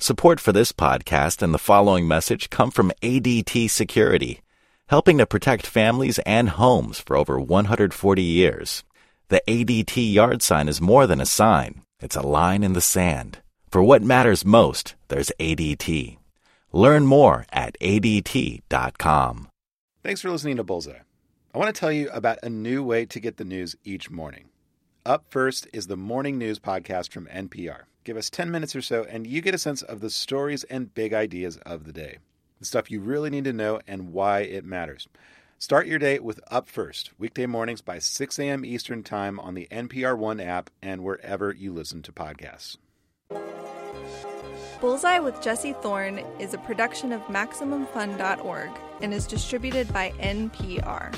Support for this podcast and the following message come from ADT Security, helping to protect families and homes for over 140 years. The ADT yard sign is more than a sign. It's a line in the sand. For what matters most, there's ADT. Learn more at ADT.com. Thanks for listening to Bullseye. I want to tell you about a new way to get the news each morning. Up First is the morning news podcast from NPR. Give us 10 minutes or so, and you get a sense of the stories and big ideas of the day. The stuff you really need to know and why it matters. Start your day with Up First, weekday mornings by 6 a.m. Eastern Time on the NPR One app and wherever you listen to podcasts. Bullseye with Jesse Thorne is a production of MaximumFun.org and is distributed by NPR.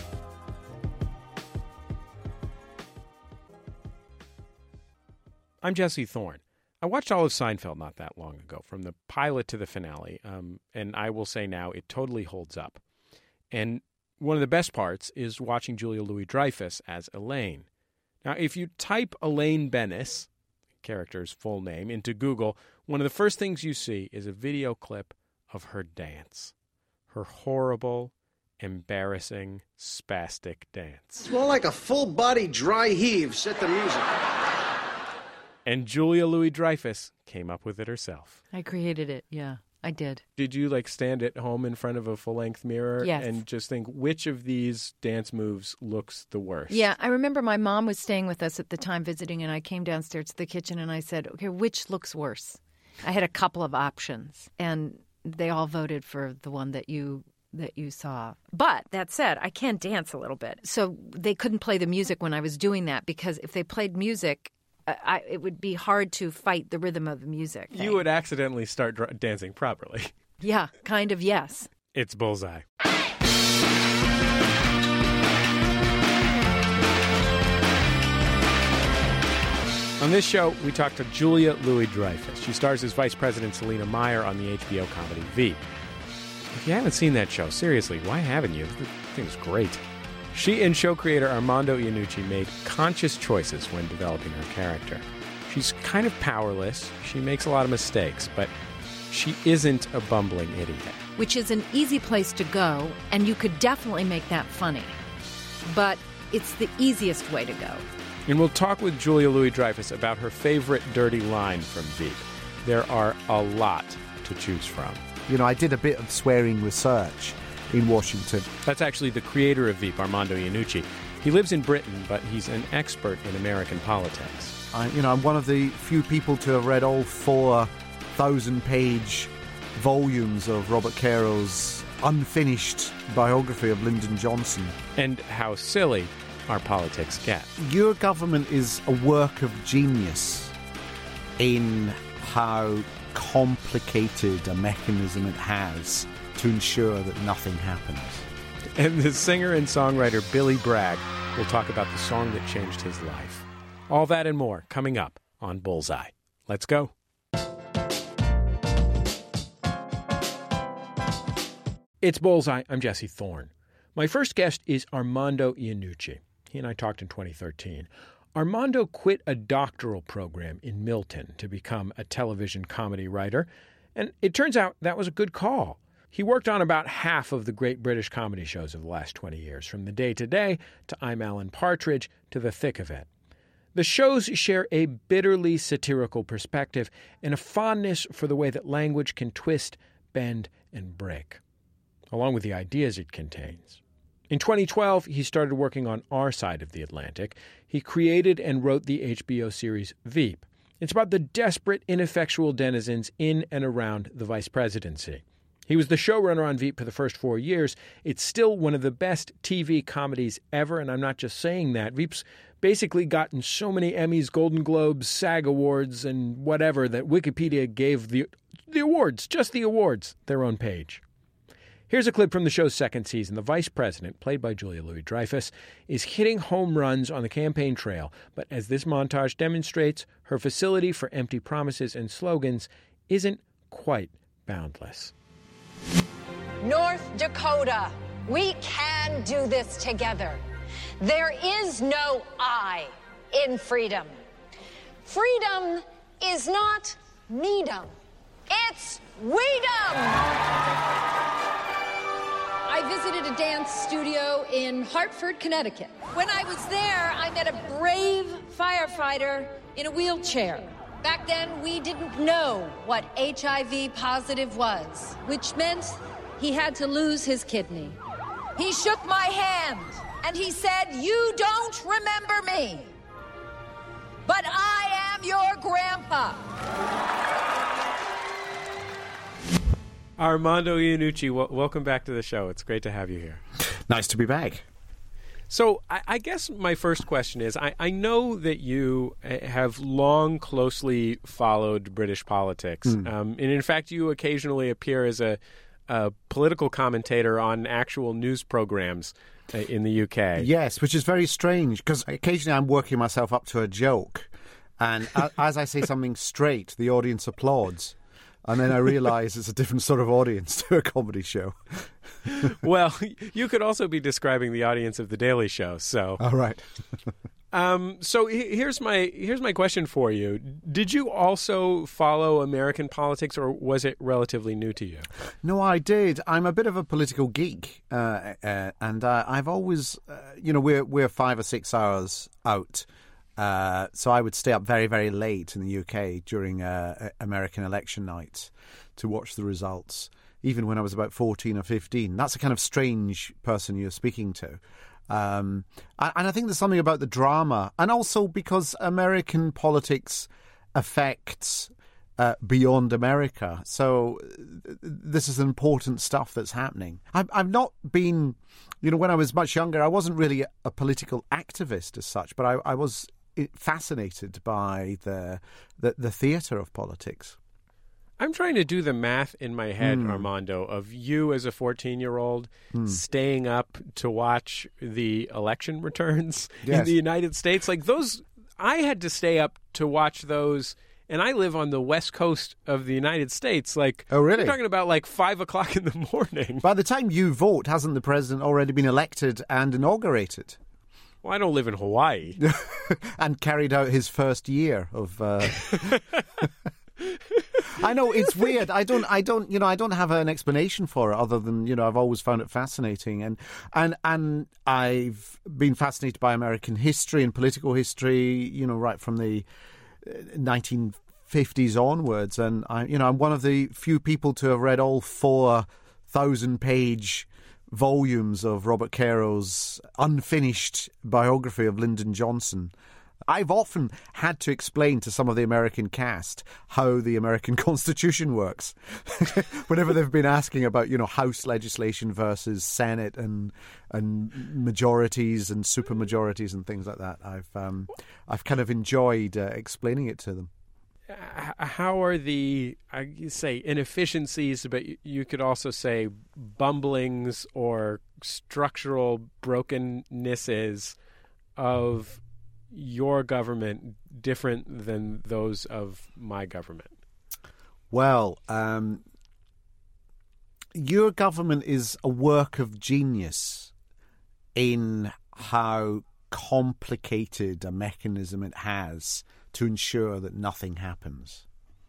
I'm Jesse Thorne. I watched all of Seinfeld not that long ago, from the pilot to the finale, and I will say now it totally holds up. And one of the best parts is watching Julia Louis-Dreyfus as Elaine. Now, if you type Elaine Benes, character's full name, into Google, one of the first things you see is a video clip of her dance. Her horrible, embarrassing, spastic dance. It's more like a full-body dry heave. Set the music. And Julia Louis-Dreyfus came up with it herself. I created it, yeah. I did. Did you stand at home in front of a full-length mirror and just think, which of these dance moves looks the worst? Yeah, I remember my mom was staying with us at the time visiting, and I came downstairs to the kitchen and I said, okay, which looks worse? I had a couple of options, and they all voted for the one that you saw. But that said, I can dance a little bit. So they couldn't play the music when I was doing that, because if they played music, it would be hard to fight the rhythm of the music. You would accidentally start dancing properly. Yeah, kind of, yes. It's Bullseye. On this show, we talk to Julia Louis-Dreyfus. She stars as Vice President Selina Meyer on the HBO comedy Veep. If you haven't seen that show, seriously, why haven't you? The thing's great. She and show creator Armando Iannucci made conscious choices when developing her character. She's kind of powerless, she makes a lot of mistakes, but she isn't a bumbling idiot. Which is an easy place to go, and you could definitely make that funny. But it's the easiest way to go. And we'll talk with Julia Louis-Dreyfus about her favorite dirty line from Veep. There are a lot to choose from. You know, I did a bit of swearing research in Washington. That's actually the creator of Veep, Armando Iannucci. He lives in Britain, but he's an expert in American politics. I'm one of the few people to have read all 4,000-page volumes of Robert Caro's unfinished biography of Lyndon Johnson. And how silly our politics get. Your government is a work of genius in how complicated a mechanism it has to ensure that nothing happens. And the singer and songwriter Billy Bragg will talk about the song that changed his life. All that and more coming up on Bullseye. Let's go. It's Bullseye. I'm Jesse Thorne. My first guest is Armando Iannucci. He and I talked in 2013. Armando quit a doctoral program in Milton to become a television comedy writer, and it turns out that was a good call. He worked on about half of the great British comedy shows of the last 20 years, from The Day Today to I'm Alan Partridge to The Thick of It. The shows share a bitterly satirical perspective and a fondness for the way that language can twist, bend, and break, along with the ideas it contains. In 2012, he started working on Our Side of the Atlantic. He created and wrote the HBO series Veep. It's about the desperate, ineffectual denizens in and around the vice presidency. He was the showrunner on Veep for the first 4 years. It's still one of the best TV comedies ever, and I'm not just saying that. Veep's basically gotten so many Emmys, Golden Globes, SAG Awards, and whatever that Wikipedia gave the awards, just the awards, their own page. Here's a clip from the show's second season. The vice president, played by Julia Louis-Dreyfus, is hitting home runs on the campaign trail, but as this montage demonstrates, her facility for empty promises and slogans isn't quite boundless. North Dakota, we can do this together. There is no I in freedom. Freedom is not me-dom. It's Weedham! I visited a dance studio in Hartford, Connecticut. When I was there, I met a brave firefighter in a wheelchair. Back then, we didn't know what HIV positive was, which meant he had to lose his kidney. He shook my hand, and he said, "You don't remember me, but I am your grandpa." Armando Iannucci, welcome back to the show. It's great to have you here. Nice to be back. So I guess my first question is, I know that you have long closely followed British politics. And in fact, you occasionally appear as a political commentator on actual news programs in the UK. Yes, which is very strange, because occasionally I'm working myself up to a joke. And as I say something straight, the audience applauds. And then I realise it's a different sort of audience to a comedy show. Well, you could also be describing the audience of The Daily Show. So, all right. So here's my question for you. Did you also follow American politics, or was it relatively new to you? No, I did. I'm a bit of a political geek, and I've always, we're 5 or 6 hours out. So I would stay up very, very late in the UK during American election nights to watch the results, even when I was about 14 or 15. That's a kind of strange person you're speaking to. And I think there's something about the drama, and also because American politics affects beyond America. So this is important stuff that's happening. I've not been, when I was much younger, I wasn't really a political activist as such, but I was fascinated by the theatre of politics. I'm trying to do the math in my head, Armando, of you as a 14-year-old staying up to watch the election returns in the United States. Like those, I had to stay up to watch those, and I live on the west coast of the United States. Like, oh, really? You're talking about like 5 o'clock in the morning. By the time you vote, hasn't the president already been elected and inaugurated? Well, I don't live in Hawaii. And carried out his first year of... I know, it's weird. I don't have an explanation for it other than, I've always found it fascinating. And I've been fascinated by American history and political history, right from the 1950s onwards. And I'm one of the few people to have read all 4,000-page volumes of Robert Caro's unfinished biography of Lyndon Johnson. I've often had to explain to some of the American cast how the American Constitution works. Whenever they've been asking about, House legislation versus Senate and majorities and supermajorities and things like that, I've kind of enjoyed explaining it to them. How are the, I say, inefficiencies, but you could also say bumblings or structural brokennesses of your government different than those of my government? Well, your government is a work of genius in how complicated a mechanism it has to ensure that nothing happens.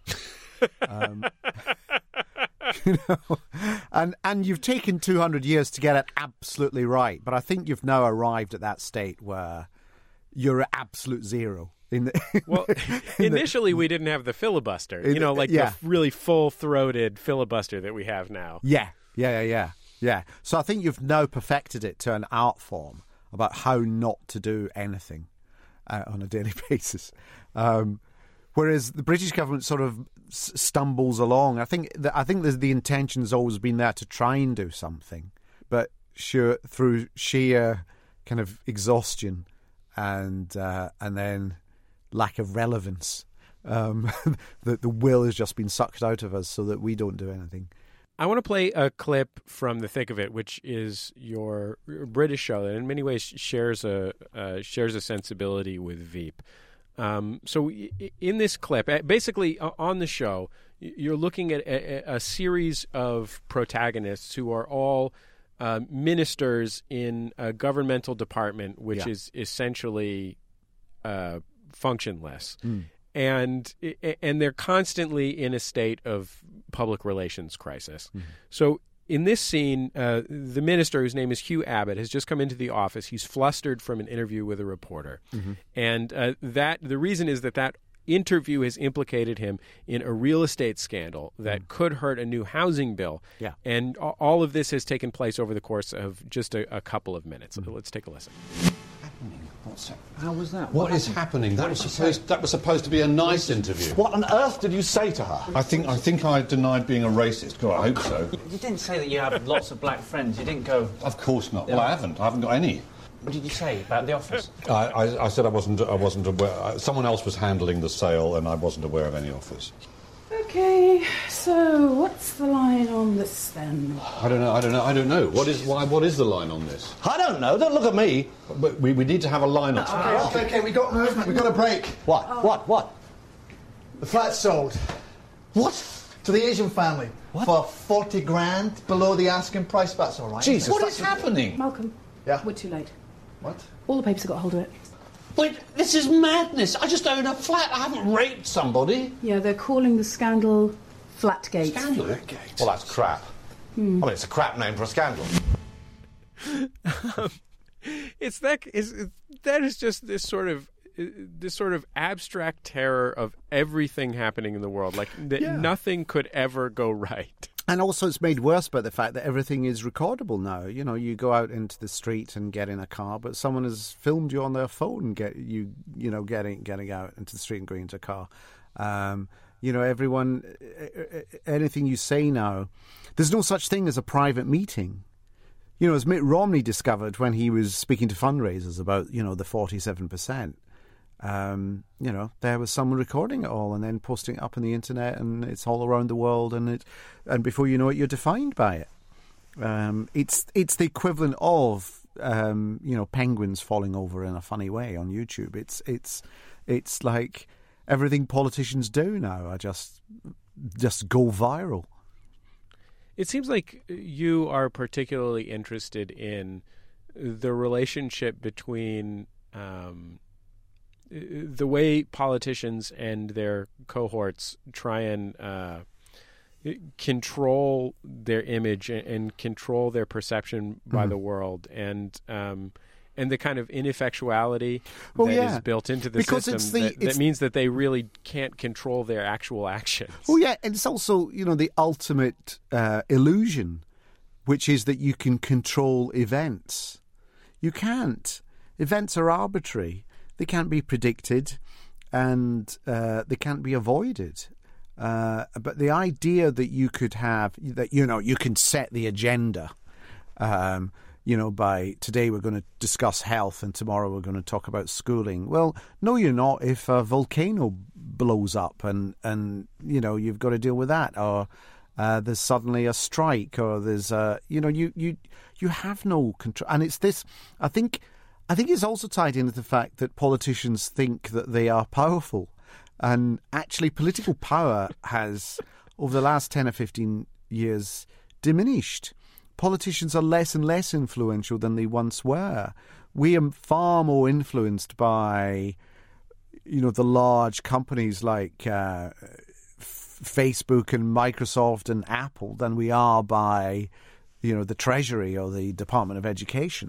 And you've taken 200 years to get it absolutely right, but I think you've now arrived at that state where you're at absolute zero. Well, initially we didn't have the filibuster, the really full-throated filibuster that we have now. Yeah. So I think you've now perfected it to an art form about how not to do anything on a daily basis. Whereas the British government sort of stumbles along. I think the intention has always been there to try and do something, but through sheer kind of exhaustion and then lack of relevance, the will has just been sucked out of us so that we don't do anything. I want to play a clip from The Thick of It, which is your British show that in many ways shares a sensibility with Veep. So in this clip, basically on the show, you're looking at a series of protagonists who are all ministers in a governmental department, which is essentially functionless. And they're constantly in a state of public relations crisis. So in this scene, the minister, whose name is Hugh Abbott, has just come into the office. He's flustered from an interview with a reporter. And the reason is that interview has implicated him in a real estate scandal that could hurt a new housing bill. Yeah. And all of this has taken place over the course of just a couple of minutes. Let's take a listen. How was that? What is happening? That was supposed to be a nice interview. What on earth did you say to her? I think I denied being a racist. God, I hope so. You didn't say that you had lots of black friends. You didn't go... Of course not. Well, I haven't got any. What did you say about the office? I said I wasn't aware. Someone else was handling the sale, and I wasn't aware of any offers. Okay, so what's the line on this then? I don't know. What is the line on this? I don't know. Don't look at me. But we need to have a line or two. Okay, we got movement. We got a break. What? The flat's sold. What? To the Asian family. What? For 40 grand below the asking price. That's all right. Jesus, what is happening? Malcolm. Yeah? We're too late. What? All the papers have got a hold of it. Wait, this is madness. I just own a flat. I haven't raped somebody. Yeah, they're calling the scandal Flatgate. Scandal? Well, that's crap. I mean, it's a crap name for a scandal. That is just this sort of abstract terror of everything happening in the world. Like nothing could ever go right. And also it's made worse by the fact that everything is recordable now. You know, you go out into the street and get in a car, but someone has filmed you on their phone getting out into the street and going into a car. Everyone, anything you say now, there's no such thing as a private meeting. You know, as Mitt Romney discovered when he was speaking to fundraisers about, the 47%. There was someone recording it all and then posting it up on the internet, and it's all around the world, and before you know it, you're defined by it. It's the equivalent of penguins falling over in a funny way on YouTube. It's like everything politicians do now are just go viral. It seems like you are particularly interested in the relationship between the way politicians and their cohorts try and control their image and control their perception by the world, and the kind of ineffectuality is built into the system that means that they really can't control their actual actions. Oh, yeah, and it's also, the ultimate illusion, which is that you can control events. You can't. Events are arbitrary. They can't be predicted, and they can't be avoided. But the idea that you could have, that, you can set the agenda, by today we're going to discuss health and tomorrow we're going to talk about schooling. Well, no, you're not if a volcano blows up and you've got to deal with that, or there's suddenly a strike, or there's, you have no control. And it's this, I think it's also tied into the fact that politicians think that they are powerful. And actually political power has, over the last 10 or 15 years, diminished. Politicians are less and less influential than they once were. We are far more influenced by, the large companies like Facebook and Microsoft and Apple than we are by, the Treasury or the Department of Education.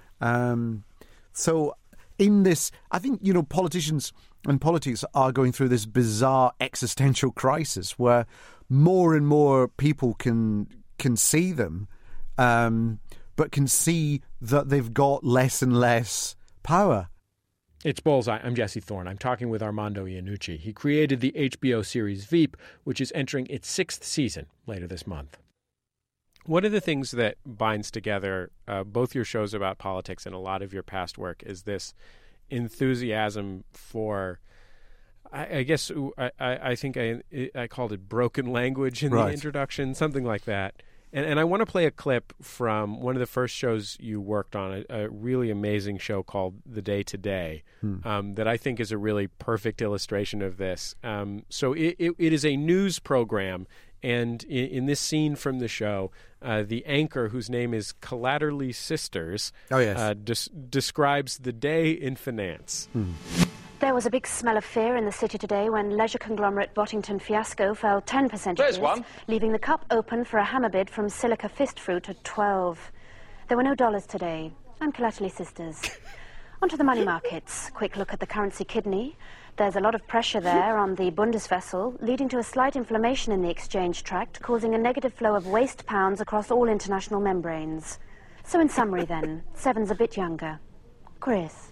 So in this, I think, politicians and politics are going through this bizarre existential crisis where more and more people can see them, but can see that they've got less and less power. It's Bullseye. I'm Jesse Thorne. I'm talking with Armando Iannucci. He created the HBO series Veep, which is entering its 6th season later this month. One of the things that binds together both your shows about politics and a lot of your past work is this enthusiasm for, I guess, I think I called it broken language in the introduction, something like that. And I want to play a clip from one of the first shows you worked on, a really amazing show called The Day Today, that I think is a really perfect illustration of this. So it is a news program. And in this scene from the show, the anchor, whose name is Collaterally Sisters, describes the day in finance. There was a big smell of fear in the city today when leisure conglomerate Bottington Fiasco fell 10 percentages, leaving the cup open for a hammer bid from Silica Fist Fruit at 12. There were no dollars today. I'm Collaterally Sisters. Onto the money markets. Quick look at the currency kidney. There's a lot of pressure there on the Bundeswessel, leading to a slight inflammation in the exchange tract, causing a negative flow of waste pounds across all international membranes. So in summary then, Seven's a bit younger. Chris.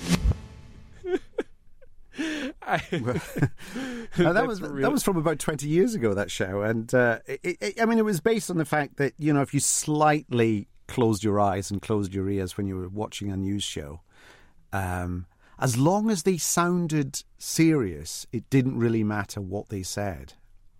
That was from about 20 years ago, that show, and it was based on the fact that, you know, if you slightly closed your eyes and closed your ears when you were watching a news show, as long as they sounded serious, it didn't really matter what they said.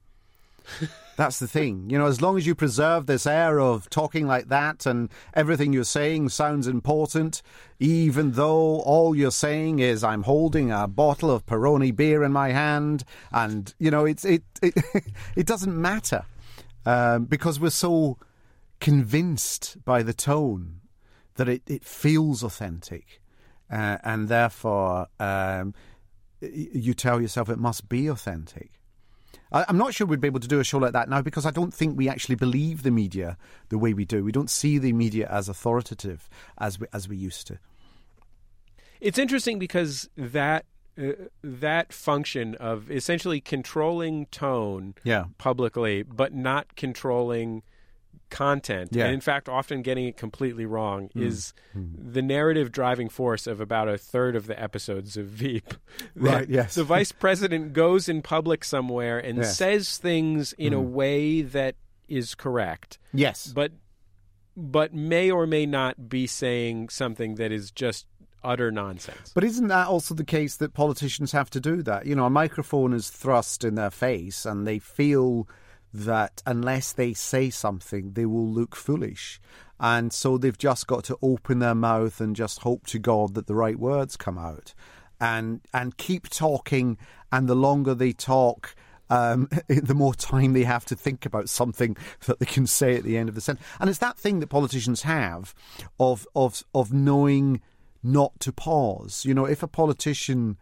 That's the thing. You know, as long as you preserve this air of talking like that and everything you're saying sounds important, even though all you're saying is, I'm holding a bottle of Peroni beer in my hand, and, you know, it doesn't matter because we're so convinced by the tone that it feels authentic, and therefore you tell yourself it must be authentic. I'm not sure we'd be able to do a show like that now because I don't think we actually believe the media the way we do. We don't see the media as authoritative as we used to. It's interesting because that function of essentially controlling tone publicly but not controlling content, and in fact often getting it completely wrong, is the narrative driving force of about a third of the episodes of Veep. Right, yes. The vice president goes in public somewhere and says things in a way that is correct. Yes. But may or may not be saying something that is just utter nonsense. But isn't that also the case that politicians have to do that? You know, a microphone is thrust in their face and they feel that unless they say something, they will look foolish. And so they've just got to open their mouth and just hope to God that the right words come out. And keep talking, and the longer they talk, the more time they have to think about something that they can say at the end of the sentence. And it's that thing that politicians have of knowing not to pause. You know, if a politician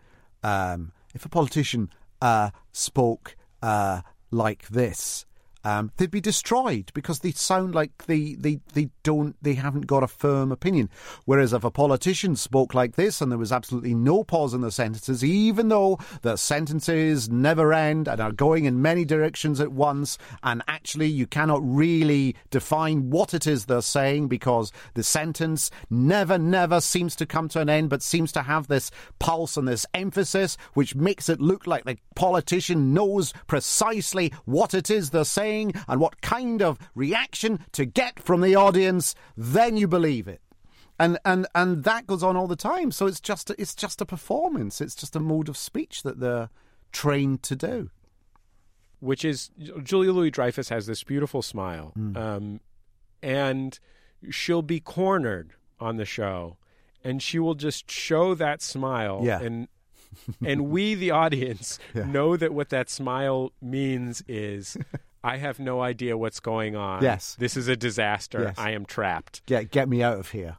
spoke like this, they'd be destroyed because they sound like they haven't got a firm opinion. Whereas if a politician spoke like this and there was absolutely no pause in the sentences, even though the sentences never end and are going in many directions at once, and actually you cannot really define what it is they're saying because the sentence never seems to come to an end but seems to have this pulse and this emphasis which makes it look like the politician knows precisely what it is they're saying and what kind of reaction to get from the audience, then you believe it. And that goes on all the time. So it's just a performance. It's just a mode of speech that they're trained to do. Which is, Julia Louis-Dreyfus has this beautiful smile, and she'll be cornered on the show, and she will just show that smile, and we, the audience, know that what that smile means is, I have no idea what's going on. Yes. This is a disaster. Yes. I am trapped. Get me out of here.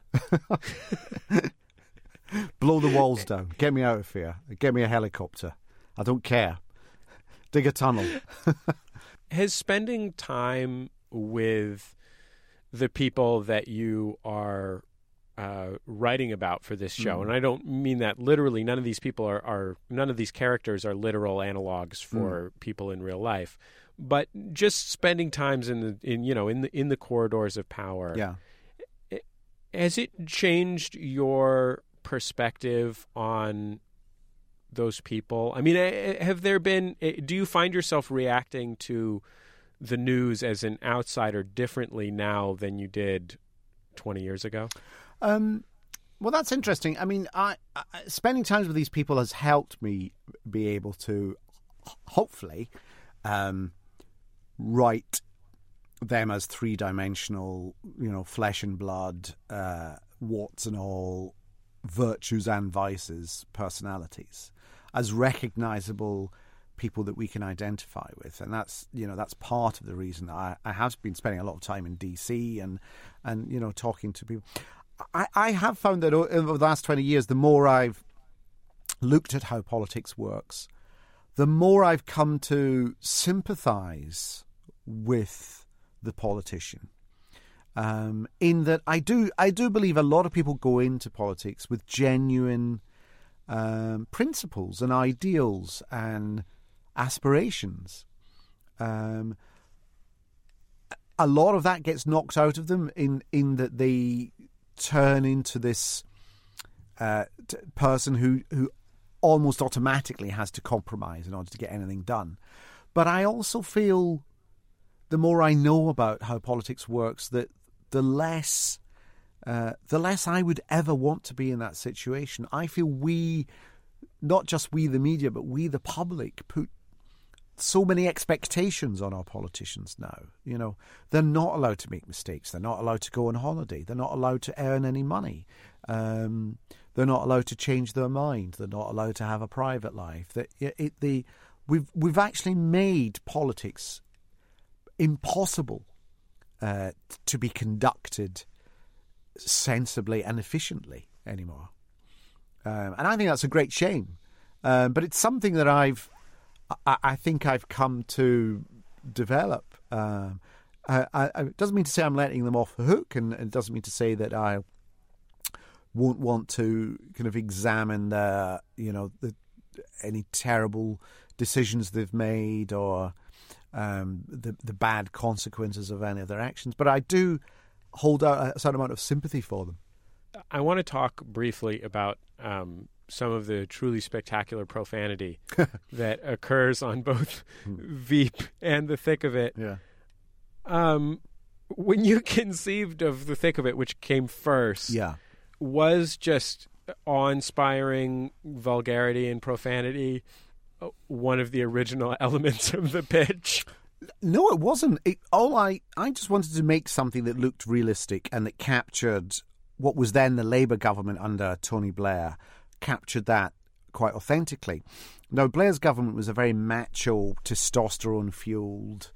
Blow the walls down. Get me out of here. Get me a helicopter. I don't care. Dig a tunnel. Has spending time with the people that you are writing about for this show, and I don't mean that literally. None of these people none of these characters are literal analogs for people in real life. But just spending times in the corridors of power. Yeah. Has it changed your perspective on those people? I mean, do you find yourself reacting to the news as an outsider differently now than you did 20 years ago? Well, that's interesting. I mean, I spending time with these people has helped me be able to, hopefully, write them as three-dimensional, flesh and blood, warts and all, virtues and vices, personalities, as recognizable people that we can identify with. And that's part of the reason I have been spending a lot of time in DC and talking to people. I have found that over the last 20 years, the more I've looked at how politics works, the more I've come to sympathise with the politician. In that I do believe a lot of people go into politics with genuine principles and ideals and aspirations. A lot of that gets knocked out of them in that they turn into this person who almost automatically has to compromise in order to get anything done. But I also feel, the more I know about how politics works, that the less I would ever want to be in that situation. I feel we, not just we the media, but we the public, put so many expectations on our politicians now. You know, they're not allowed to make mistakes. They're not allowed to go on holiday. They're not allowed to earn any money. They're not allowed to change their mind. They're not allowed to have a private life. We've actually made politics impossible to be conducted sensibly and efficiently anymore. And I think that's a great shame. But it's something that I think I've come to develop. It doesn't mean to say I'm letting them off the hook, and it doesn't mean to say that I won't want to kind of examine any terrible decisions they've made or the bad consequences of any of their actions. But I do hold out a certain amount of sympathy for them. I want to talk briefly about some of the truly spectacular profanity that occurs on both Veep and The Thick of It. Yeah. When you conceived of The Thick of It, which came first, was just awe-inspiring vulgarity and profanity one of the original elements of the pitch? No, it wasn't. I just wanted to make something that looked realistic and that captured what was then the Labour government under Tony Blair, captured that quite authentically. Now, Blair's government was a very macho, testosterone-fueled,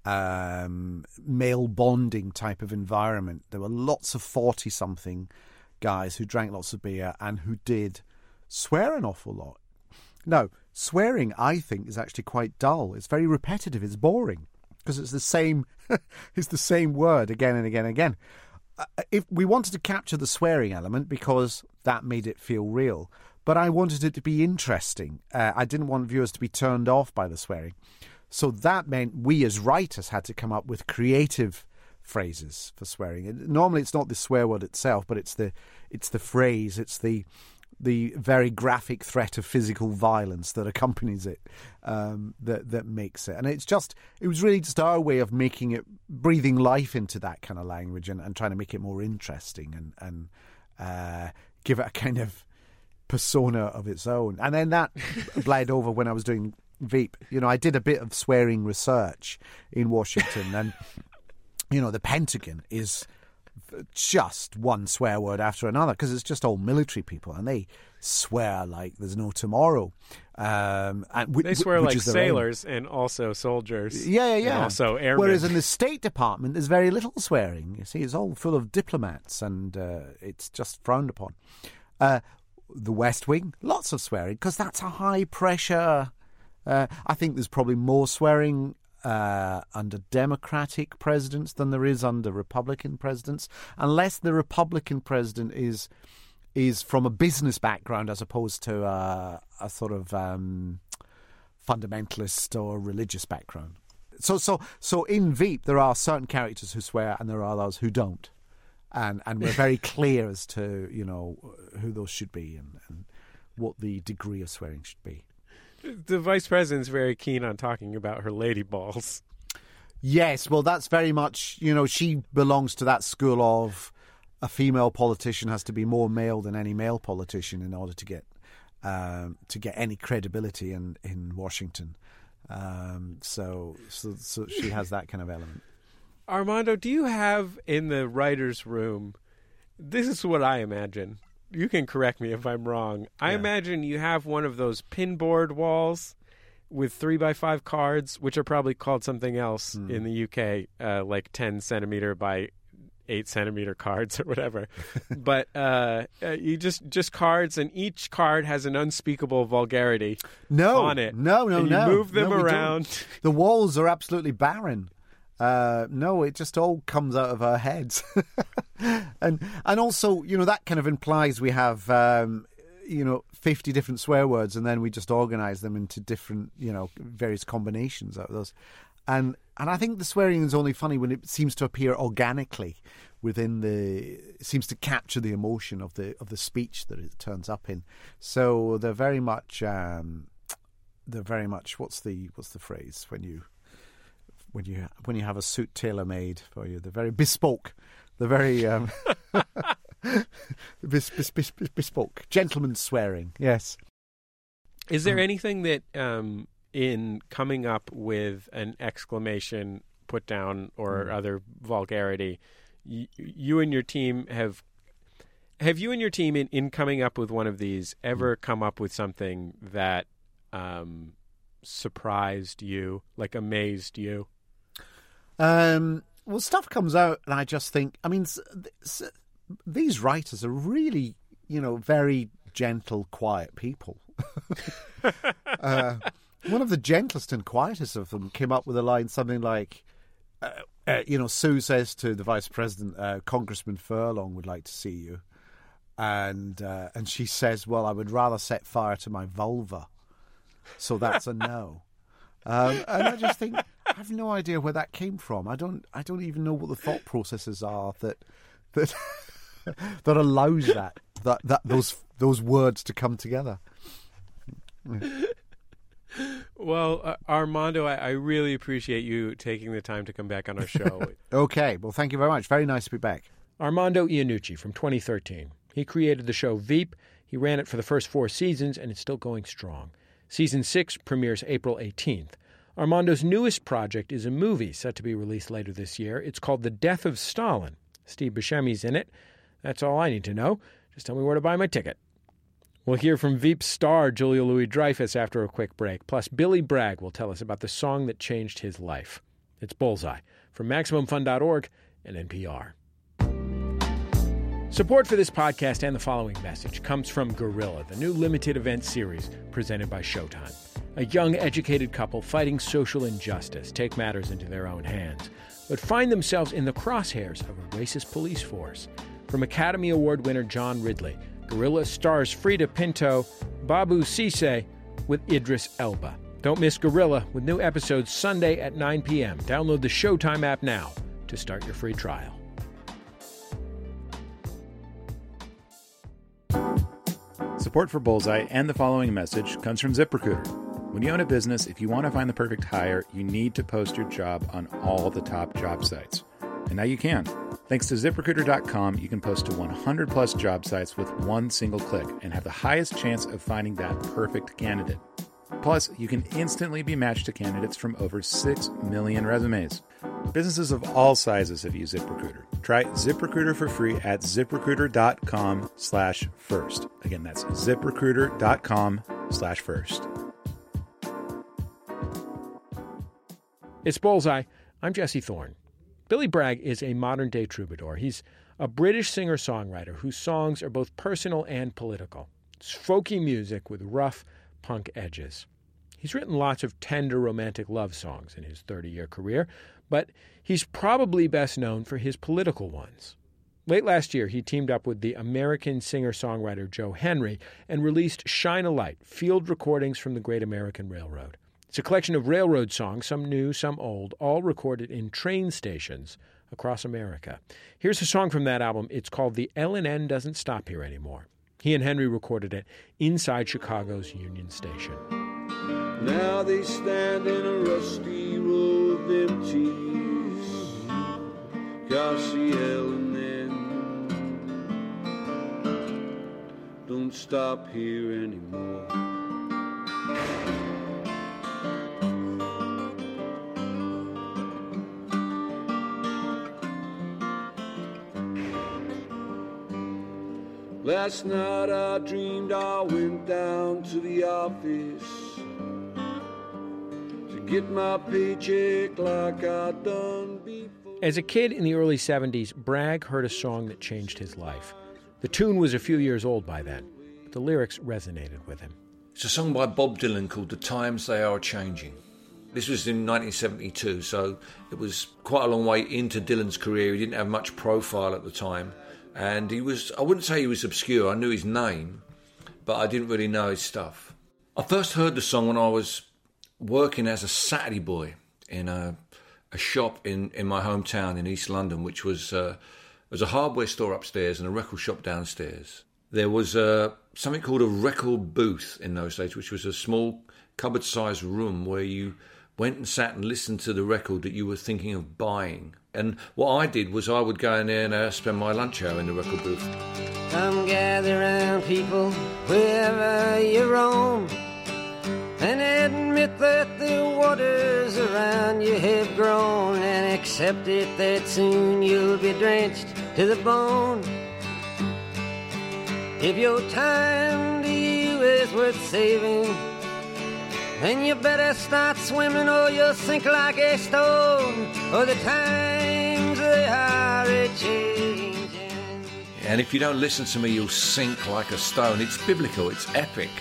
male bonding type of environment. There were lots of 40-something guys who drank lots of beer and who did swear an awful lot. Now, swearing, I think, is actually quite dull. It's very repetitive. It's boring because it's the same. It's the same word again and again and again. If we wanted to capture the swearing element because that made it feel real, but I wanted it to be interesting. I didn't want viewers to be turned off by the swearing, so that meant we as writers had to come up with creative phrases for swearing. Normally, it's not the swear word itself, but it's the phrase. It's the very graphic threat of physical violence that accompanies it, that makes it. And it was really just our way of making it, breathing life into that kind of language and trying to make it more interesting and give it a kind of persona of its own. And then that bled over when I was doing Veep. You know, I did a bit of swearing research in Washington and, you know, the Pentagon is just one swear word after another because it's just all military people and they swear like there's no tomorrow. They swear like sailors and also soldiers. Yeah. And also airmen. Whereas in the State Department, there's very little swearing. You see, it's all full of diplomats and it's just frowned upon. The West Wing, lots of swearing because that's a high pressure. I think there's probably more swearing under Democratic presidents than there is under Republican presidents, unless the Republican president is from a business background as opposed to a sort of fundamentalist or religious background. So in Veep there are certain characters who swear and there are others who don't, and we're very clear as to, you know, who those should be and what the degree of swearing should be. The vice president's very keen on talking about her lady balls. Yes, well, that's very much, you know, she belongs to that school of a female politician has to be more male than any male politician in order to get any credibility in Washington. So she has that kind of element. Armando, do you have in the writer's room, this is what I imagine. You can correct me if I'm wrong. I imagine you have one of those pinboard walls with 3x5 cards, which are probably called something else in the UK, like 10 centimeter by 8-centimeter cards or whatever. But you just cards, and each card has an unspeakable vulgarity on it. No. You move them around. The walls are absolutely barren. No, it just all comes out of our heads. and also, that kind of implies we have, 50 different swear words, and then we just organise them into different, various combinations out of those. And I think the swearing is only funny when it seems to appear organically it seems to capture the emotion of the speech that it turns up in. So they're very much what's the phrase when you have a suit tailor made for you? They're very bespoke. They're very bespoke. Gentleman's swearing. Yes. Is there anything that in coming up with an exclamation put down or other vulgarity, you and your team have you and your team in coming up with one of these ever come up with something that surprised you, like amazed you? Well, stuff comes out and I just think, these writers are really, very gentle, quiet people. One of the gentlest and quietest of them came up with a line, something like, Sue says to the Vice President, Congressman Furlong would like to see you. And she says, well, I would rather set fire to my vulva. So that's a no. And I just think, I have no idea where that came from. I don't even know what the thought processes are that allows those words to come together. Well, Armando, I really appreciate you taking the time to come back on our show. Okay, well, thank you very much. Very nice to be back. Armando Iannucci from 2013. He created the show Veep. He ran it for the first 4 seasons, and it's still going strong. Season 6 premieres April 18th. Armando's newest project is a movie set to be released later this year. It's called The Death of Stalin. Steve Buscemi's in it. That's all I need to know. Just tell me where to buy my ticket. We'll hear from Veep star Julia Louis-Dreyfus after a quick break. Plus, Billy Bragg will tell us about the song that changed his life. It's Bullseye from MaximumFun.org and NPR. Support for this podcast and the following message comes from Gorilla, the new limited event series presented by Showtime. A young, educated couple fighting social injustice take matters into their own hands, but find themselves in the crosshairs of a racist police force. From Academy Award winner John Ridley, Gorilla stars Frida Pinto, Babu Cisse with Idris Elba. Don't miss Gorilla with new episodes Sunday at 9 p.m. Download the Showtime app now to start your free trial. Support for Bullseye and the following message comes from ZipRecruiter. When you own a business, if you want to find the perfect hire, you need to post your job on all the top job sites. And now you can. Thanks to ZipRecruiter.com, you can post to 100-plus job sites with one single click and have the highest chance of finding that perfect candidate. Plus, you can instantly be matched to candidates from over 6 million resumes. Businesses of all sizes have used ZipRecruiter. Try ZipRecruiter for free at ZipRecruiter.com/first. Again, that's ZipRecruiter.com/first. It's Bullseye. I'm Jesse Thorne. Billy Bragg is a modern-day troubadour. He's a British singer-songwriter whose songs are both personal and political. It's folky music with rough punk edges. He's written lots of tender romantic love songs in his 30-year career, but he's probably best known for his political ones. Late last year, he teamed up with the American singer-songwriter Joe Henry and released Shine a Light, field recordings from the Great American Railroad. It's a collection of railroad songs, some new, some old, all recorded in train stations across America. Here's a song from that album. It's called The L&N Doesn't Stop Here Anymore. He and Henry recorded it inside Chicago's Union Station. Now they stand in a rusty row of empties. Gosh, the L&N don't stop here anymore. Last night I dreamed I went down to the office to get my paycheck like I done before. As a kid in the early 70s, Bragg heard a song that changed his life. The tune was a few years old by then, but the lyrics resonated with him. It's a song by Bob Dylan called The Times They Are Changing. This was in 1972, so it was quite a long way into Dylan's career. He didn't have much profile at the time, and I wouldn't say he was obscure. I knew his name, but I didn't really know his stuff. I first heard the song when I was working as a Saturday boy in a shop in my hometown in East London, which was a hardware store upstairs and a record shop downstairs. There was something called a record booth in those days, which was a small cupboard-sized room where you went and sat and listened to the record that you were thinking of buying. And what I did was I would go in there and spend my lunch hour in the record booth. Come gather round, people, wherever you roam, and admit that the waters around you have grown, and accept it that soon you'll be drenched to the bone. If your time to you is worth saving, then you better start swimming or you'll sink like a stone, or the times they are a-changing. And if you don't listen to me, you'll sink like a stone. It's biblical, it's epic.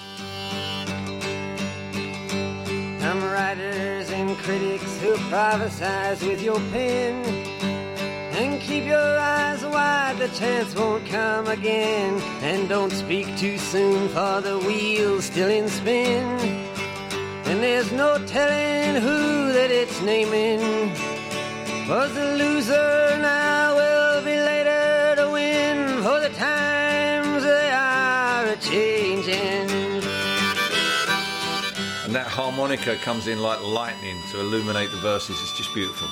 Some writers and critics who prophesize with your pen, and keep your eyes wide, the chance won't come again. And don't speak too soon, for the wheel's still in spin, and there's no telling who that it's naming. Was the loser now will be later to win, for the times they are a-changing. And that harmonica comes in like lightning to illuminate the verses. It's just beautiful.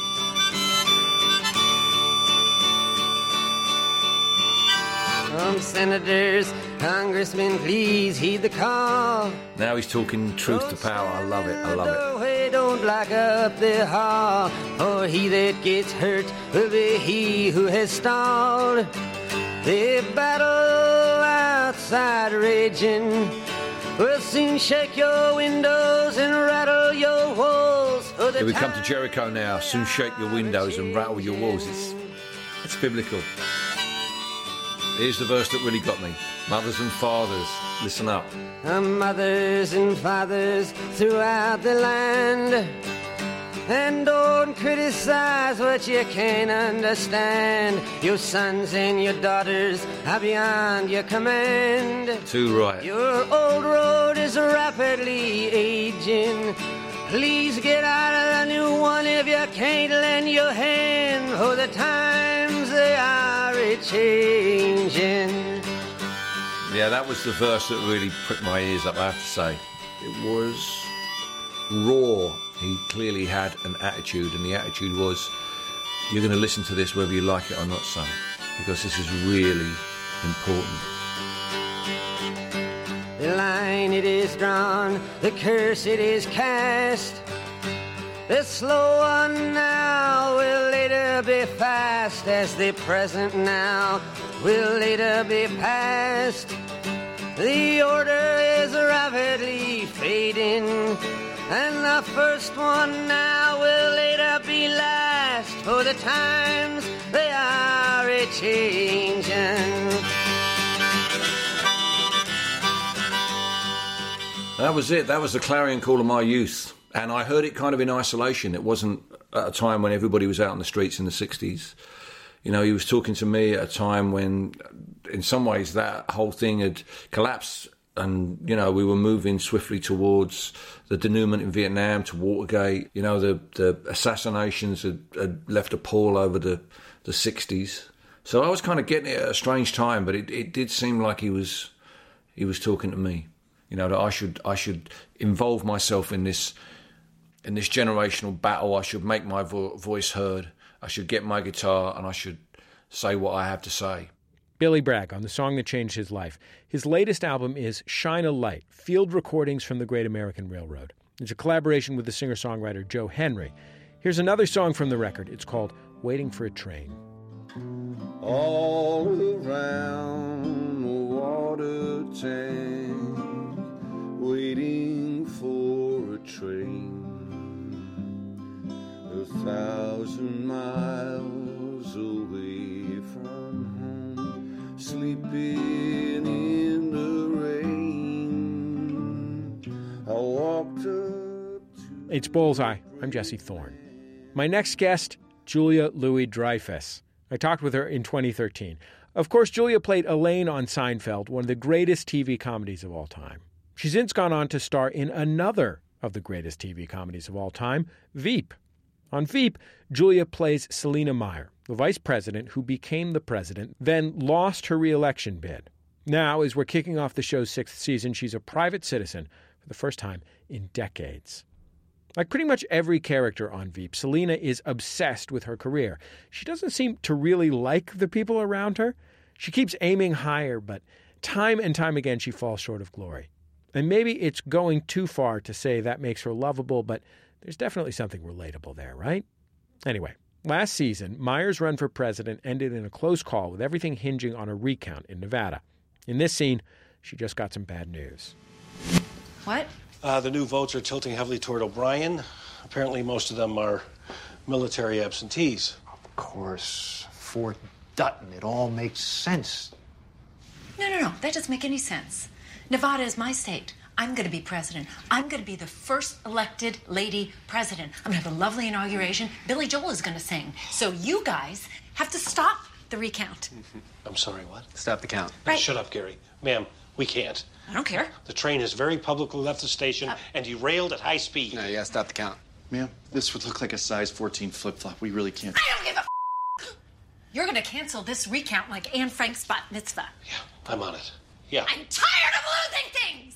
Senators, congressmen, please heed the call. Now he's talking truth to power. I love it. I love it. Way, don't lock up the hall, for he that gets hurt will be he who has stalled. The battle outside raging will soon shake your windows and rattle your walls. Here we come to Jericho now. Soon shake your windows and rattle your walls. It's biblical. Here's the verse that really got me. Mothers and fathers, listen up. Mothers and fathers throughout the land, and don't criticize what you can't understand. Your sons and your daughters are beyond your command. Too right. Your old road is rapidly aging. Please get out of the new one if you can't lend your hand, for the times they are a-changing. Yeah, that was the verse that really pricked my ears up, I have to say. It was raw. He clearly had an attitude, and the attitude was, you're going to listen to this whether you like it or not, son, because this is really important. The line it is drawn, the curse it is cast. The slow one now will later be fast, as the present now will later be past. The order is rapidly fading, and the first one now will later be last, for the times they are a-changing. That was it. That was the clarion call of my youth. And I heard it kind of in isolation. It wasn't at a time when everybody was out on the streets in the 60s. You know, he was talking to me at a time when, in some ways, that whole thing had collapsed. And, you know, we were moving swiftly towards the denouement in Vietnam, to Watergate. You know, the assassinations had left a pall over the 60s. So I was kind of getting it at a strange time, but it did seem like he was talking to me. You know, that I should involve myself in this generational battle. I should make my voice heard. I should get my guitar and I should say what I have to say. Billy Bragg on the song that changed his life. His latest album is Shine a Light, field recordings from the Great American Railroad. It's a collaboration with the singer-songwriter Joe Henry. Here's another song from the record. It's called Waiting for a Train. All around the water tank, waiting for a train. 1,000 miles away from home, sleeping in the rain. I walked up to... It's Bullseye. I'm Jesse Thorne. My next guest, Julia Louis-Dreyfus. I talked with her in 2013. Of course, Julia played Elaine on Seinfeld, one of the greatest TV comedies of all time. She's since gone on to star in another of the greatest TV comedies of all time, Veep. On Veep, Julia plays Selina Meyer, the vice president who became the president, then lost her re-election bid. Now, as we're kicking off the show's 6th season, she's a private citizen for the first time in decades. Like pretty much every character on Veep, Selina is obsessed with her career. She doesn't seem to really like the people around her. She keeps aiming higher, but time and time again she falls short of glory. And maybe it's going too far to say that makes her lovable, but there's definitely something relatable there, right? Anyway, last season, Meyer's run for president ended in a close call with everything hinging on a recount in Nevada. In this scene, she just got some bad news. What? The new votes are tilting heavily toward O'Brien. Apparently most of them are military absentees. Of course, Fort Dutton. It all makes sense. No. That doesn't make any sense. Nevada is my state. I'm going to be president. I'm going to be the first elected lady president. I'm going to have a lovely inauguration. Billy Joel is going to sing. So you guys have to stop the recount. I'm sorry, what? Stop the count. Right. Shut up, Gary. Ma'am, we can't. I don't care. The train has very publicly left the station and derailed at high speed. No, yeah, stop the count. Ma'am, this would look like a size 14 flip-flop. We really can't. I don't give a You're going to cancel this recount like Anne Frank's bat mitzvah. Yeah, I'm on it. Yeah. I'm tired of losing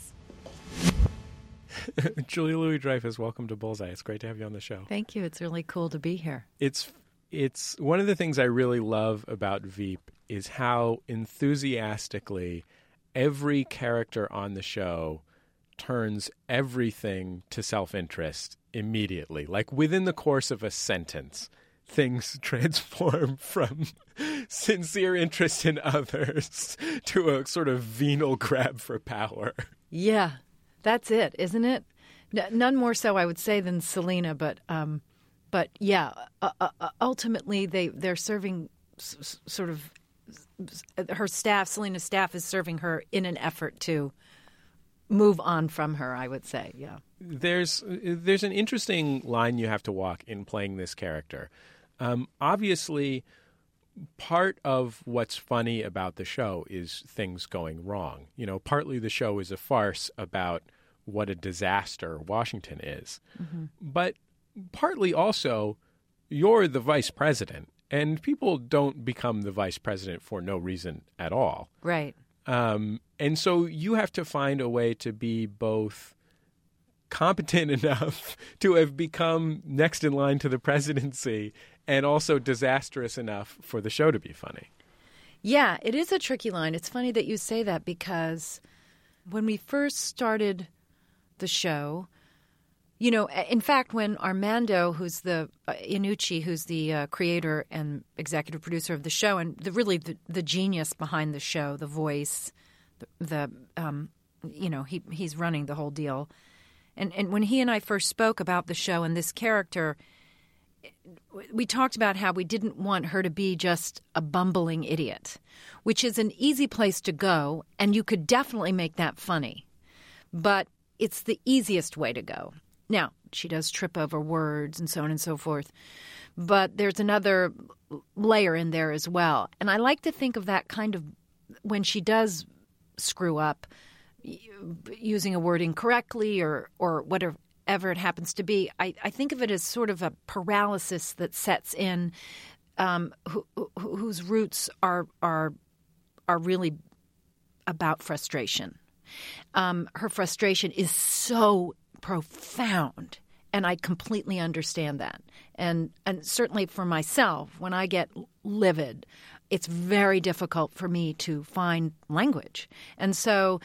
things! Julia Louis-Dreyfus, welcome to Bullseye. It's great to have you on the show. Thank you. It's really cool to be here. It's one of the things I really love about Veep is how enthusiastically every character on the show turns everything to self-interest immediately. Like within the course of a sentence, things transform from sincere interest in others to a sort of venal grab for power. Yeah, that's it, isn't it? None more so, I would say, than Selina, but yeah, ultimately they're serving sort of her staff. Selina's staff is serving her in an effort to move on from her, I would say. Yeah. There's an interesting line you have to walk in playing this character. Obviously, part of what's funny about the show is things going wrong. You know, partly the show is a farce about what a disaster Washington is. Mm-hmm. But partly also, you're the vice president, and people don't become the vice president for no reason at all. Right. And so you have to find a way to be both competent enough to have become next in line to the presidency and also disastrous enough for the show to be funny. Yeah, it is a tricky line. It's funny that you say that because when we first started the show, you know, in fact, when Armando, who's the Iannucci, who's the creator and executive producer of the show, and the genius behind the show, the voice, he's running the whole deal. And when he and I first spoke about the show and this character, we talked about how we didn't want her to be just a bumbling idiot, which is an easy place to go, and you could definitely make that funny. But it's the easiest way to go. Now, she does trip over words and so on and so forth, but there's another layer in there as well. And I like to think of that kind of when she does screw up, using a word incorrectly or whatever it happens to be, I think of it as sort of a paralysis that sets in, whose roots are really about frustration. Her frustration is so profound, and I completely understand that. And certainly for myself, when I get livid, it's very difficult for me to find language. And so,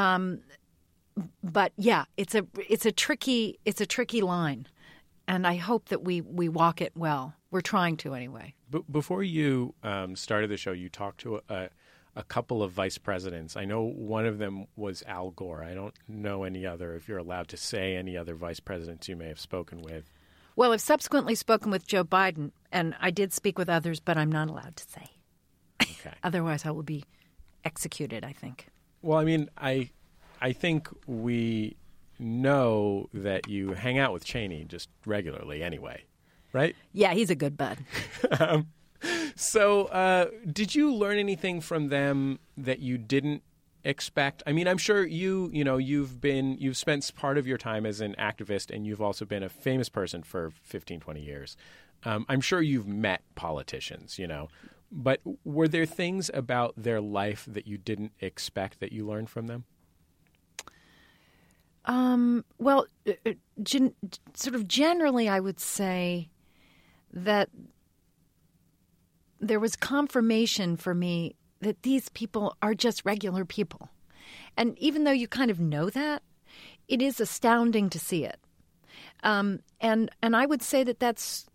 but yeah, it's a tricky line, and I hope that we walk it well. We're trying to anyway. But before you started the show, you talked to a couple of vice presidents. I know one of them was Al Gore. I don't know any other, if you're allowed to say any other vice presidents you may have spoken with. Well, I've subsequently spoken with Joe Biden, and I did speak with others, but I'm not allowed to say. Okay. Otherwise, I will be executed, I think. Well, I mean, I think we know that you hang out with Cheney just regularly anyway, right? Yeah, he's a good bud. So did you learn anything from them that you didn't expect? I mean, I'm sure you've spent part of your time as an activist, and you've also been a famous person for 15, 20 years. I'm sure you've met politicians, but were there things about their life that you didn't expect that you learned from them? Well, sort of generally, I would say that there was confirmation for me that these people are just regular people. And even though you kind of know that, it is astounding to see it. And I would say that that's,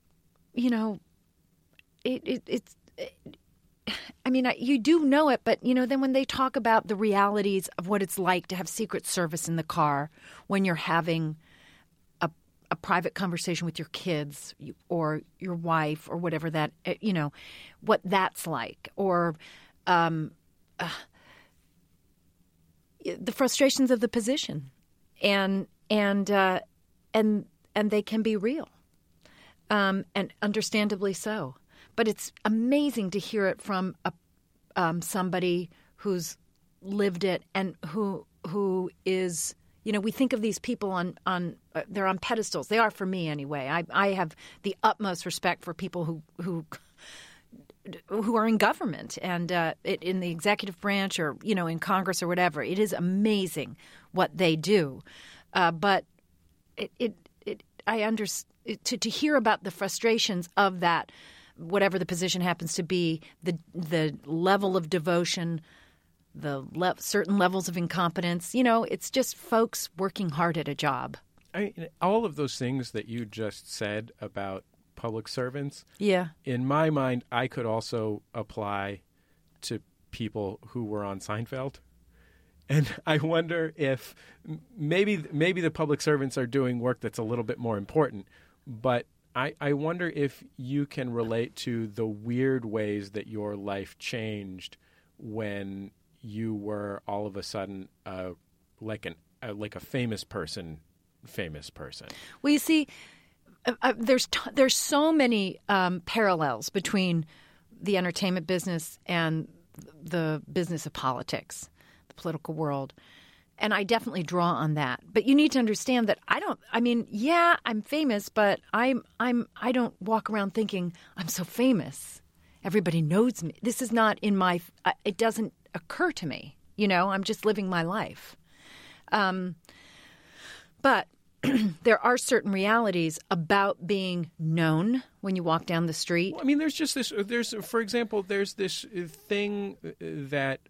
it's I mean, you do know it, but, then when they talk about the realities of what it's like to have Secret Service in the car when you're having a private conversation with your kids or your wife or whatever that, what that's like, or the frustrations of the position, and they can be real, and understandably so. But it's amazing to hear it from somebody who's lived it and who is, we think of these people they're on pedestals. They are for me anyway. I have the utmost respect for people who are in government and in the executive branch or, in Congress or whatever. It is amazing what they do. But I understand to hear about the frustrations of that, whatever the position happens to be, the level of devotion, certain levels of incompetence. It's just folks working hard at a job. All of those things that you just said about public servants, yeah, in my mind, I could also apply to people who were on Seinfeld. And I wonder if maybe the public servants are doing work that's a little bit more important, but I wonder if you can relate to the weird ways that your life changed when you were all of a sudden like a famous person. Well, you see, there's so many parallels between the entertainment business and the business of politics, the political world. And I definitely draw on that. But you need to understand that I'm famous, but I don't walk around thinking I'm so famous. Everybody knows me. This is not in my it doesn't occur to me. I'm just living my life. But there are certain realities about being known when you walk down the street. Well, I mean, there's just this. For example, there's this thing that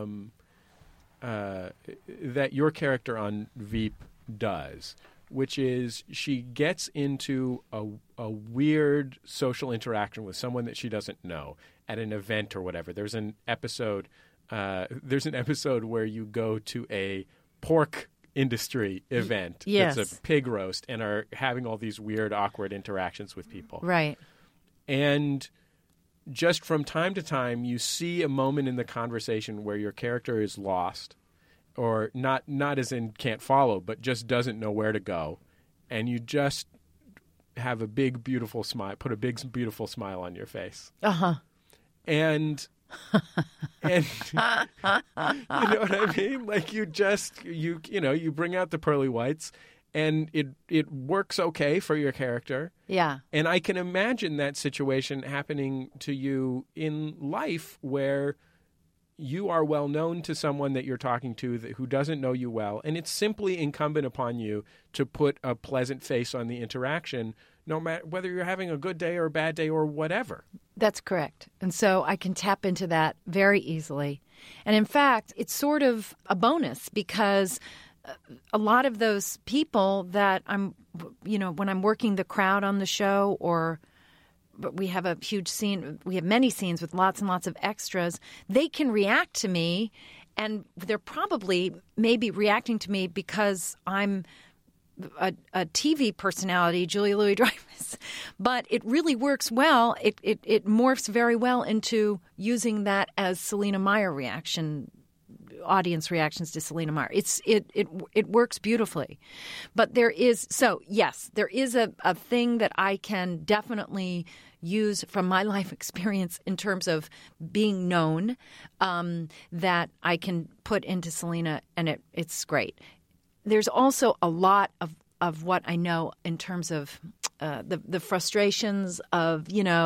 that your character on Veep does, which is she gets into a weird social interaction with someone that she doesn't know at an event or whatever. There's an episode where you go to a pork industry event. Yes. It's a pig roast and are having all these weird, awkward interactions with people. Right. And just from time to time, you see a moment in the conversation where your character is lost, or not as in can't follow, but just doesn't know where to go. And you just have a big, beautiful smile, put a big, beautiful smile on your face. Uh-huh. And you know what I mean? Like you bring out the pearly whites, and it works okay for your character. Yeah. And I can imagine that situation happening to you in life where you are well known to someone that you're talking to who doesn't know you well, and it's simply incumbent upon you to put a pleasant face on the interaction, no matter whether you're having a good day or a bad day or whatever. That's correct. And so I can tap into that very easily. And in fact, it's sort of a bonus because a lot of those people that when I'm working the crowd on the show, but we have a huge scene, we have many scenes with lots and lots of extras, they can react to me, and they're probably maybe reacting to me because I'm a TV personality, Julia Louis-Dreyfus, but it really works well. It morphs very well into using that as Selina Meyer audience reactions to Selina Meyer. It works beautifully. But there is a thing that I can definitely use from my life experience in terms of being known that I can put into Selina, and it's great. There's also a lot of what I know in terms of the frustrations of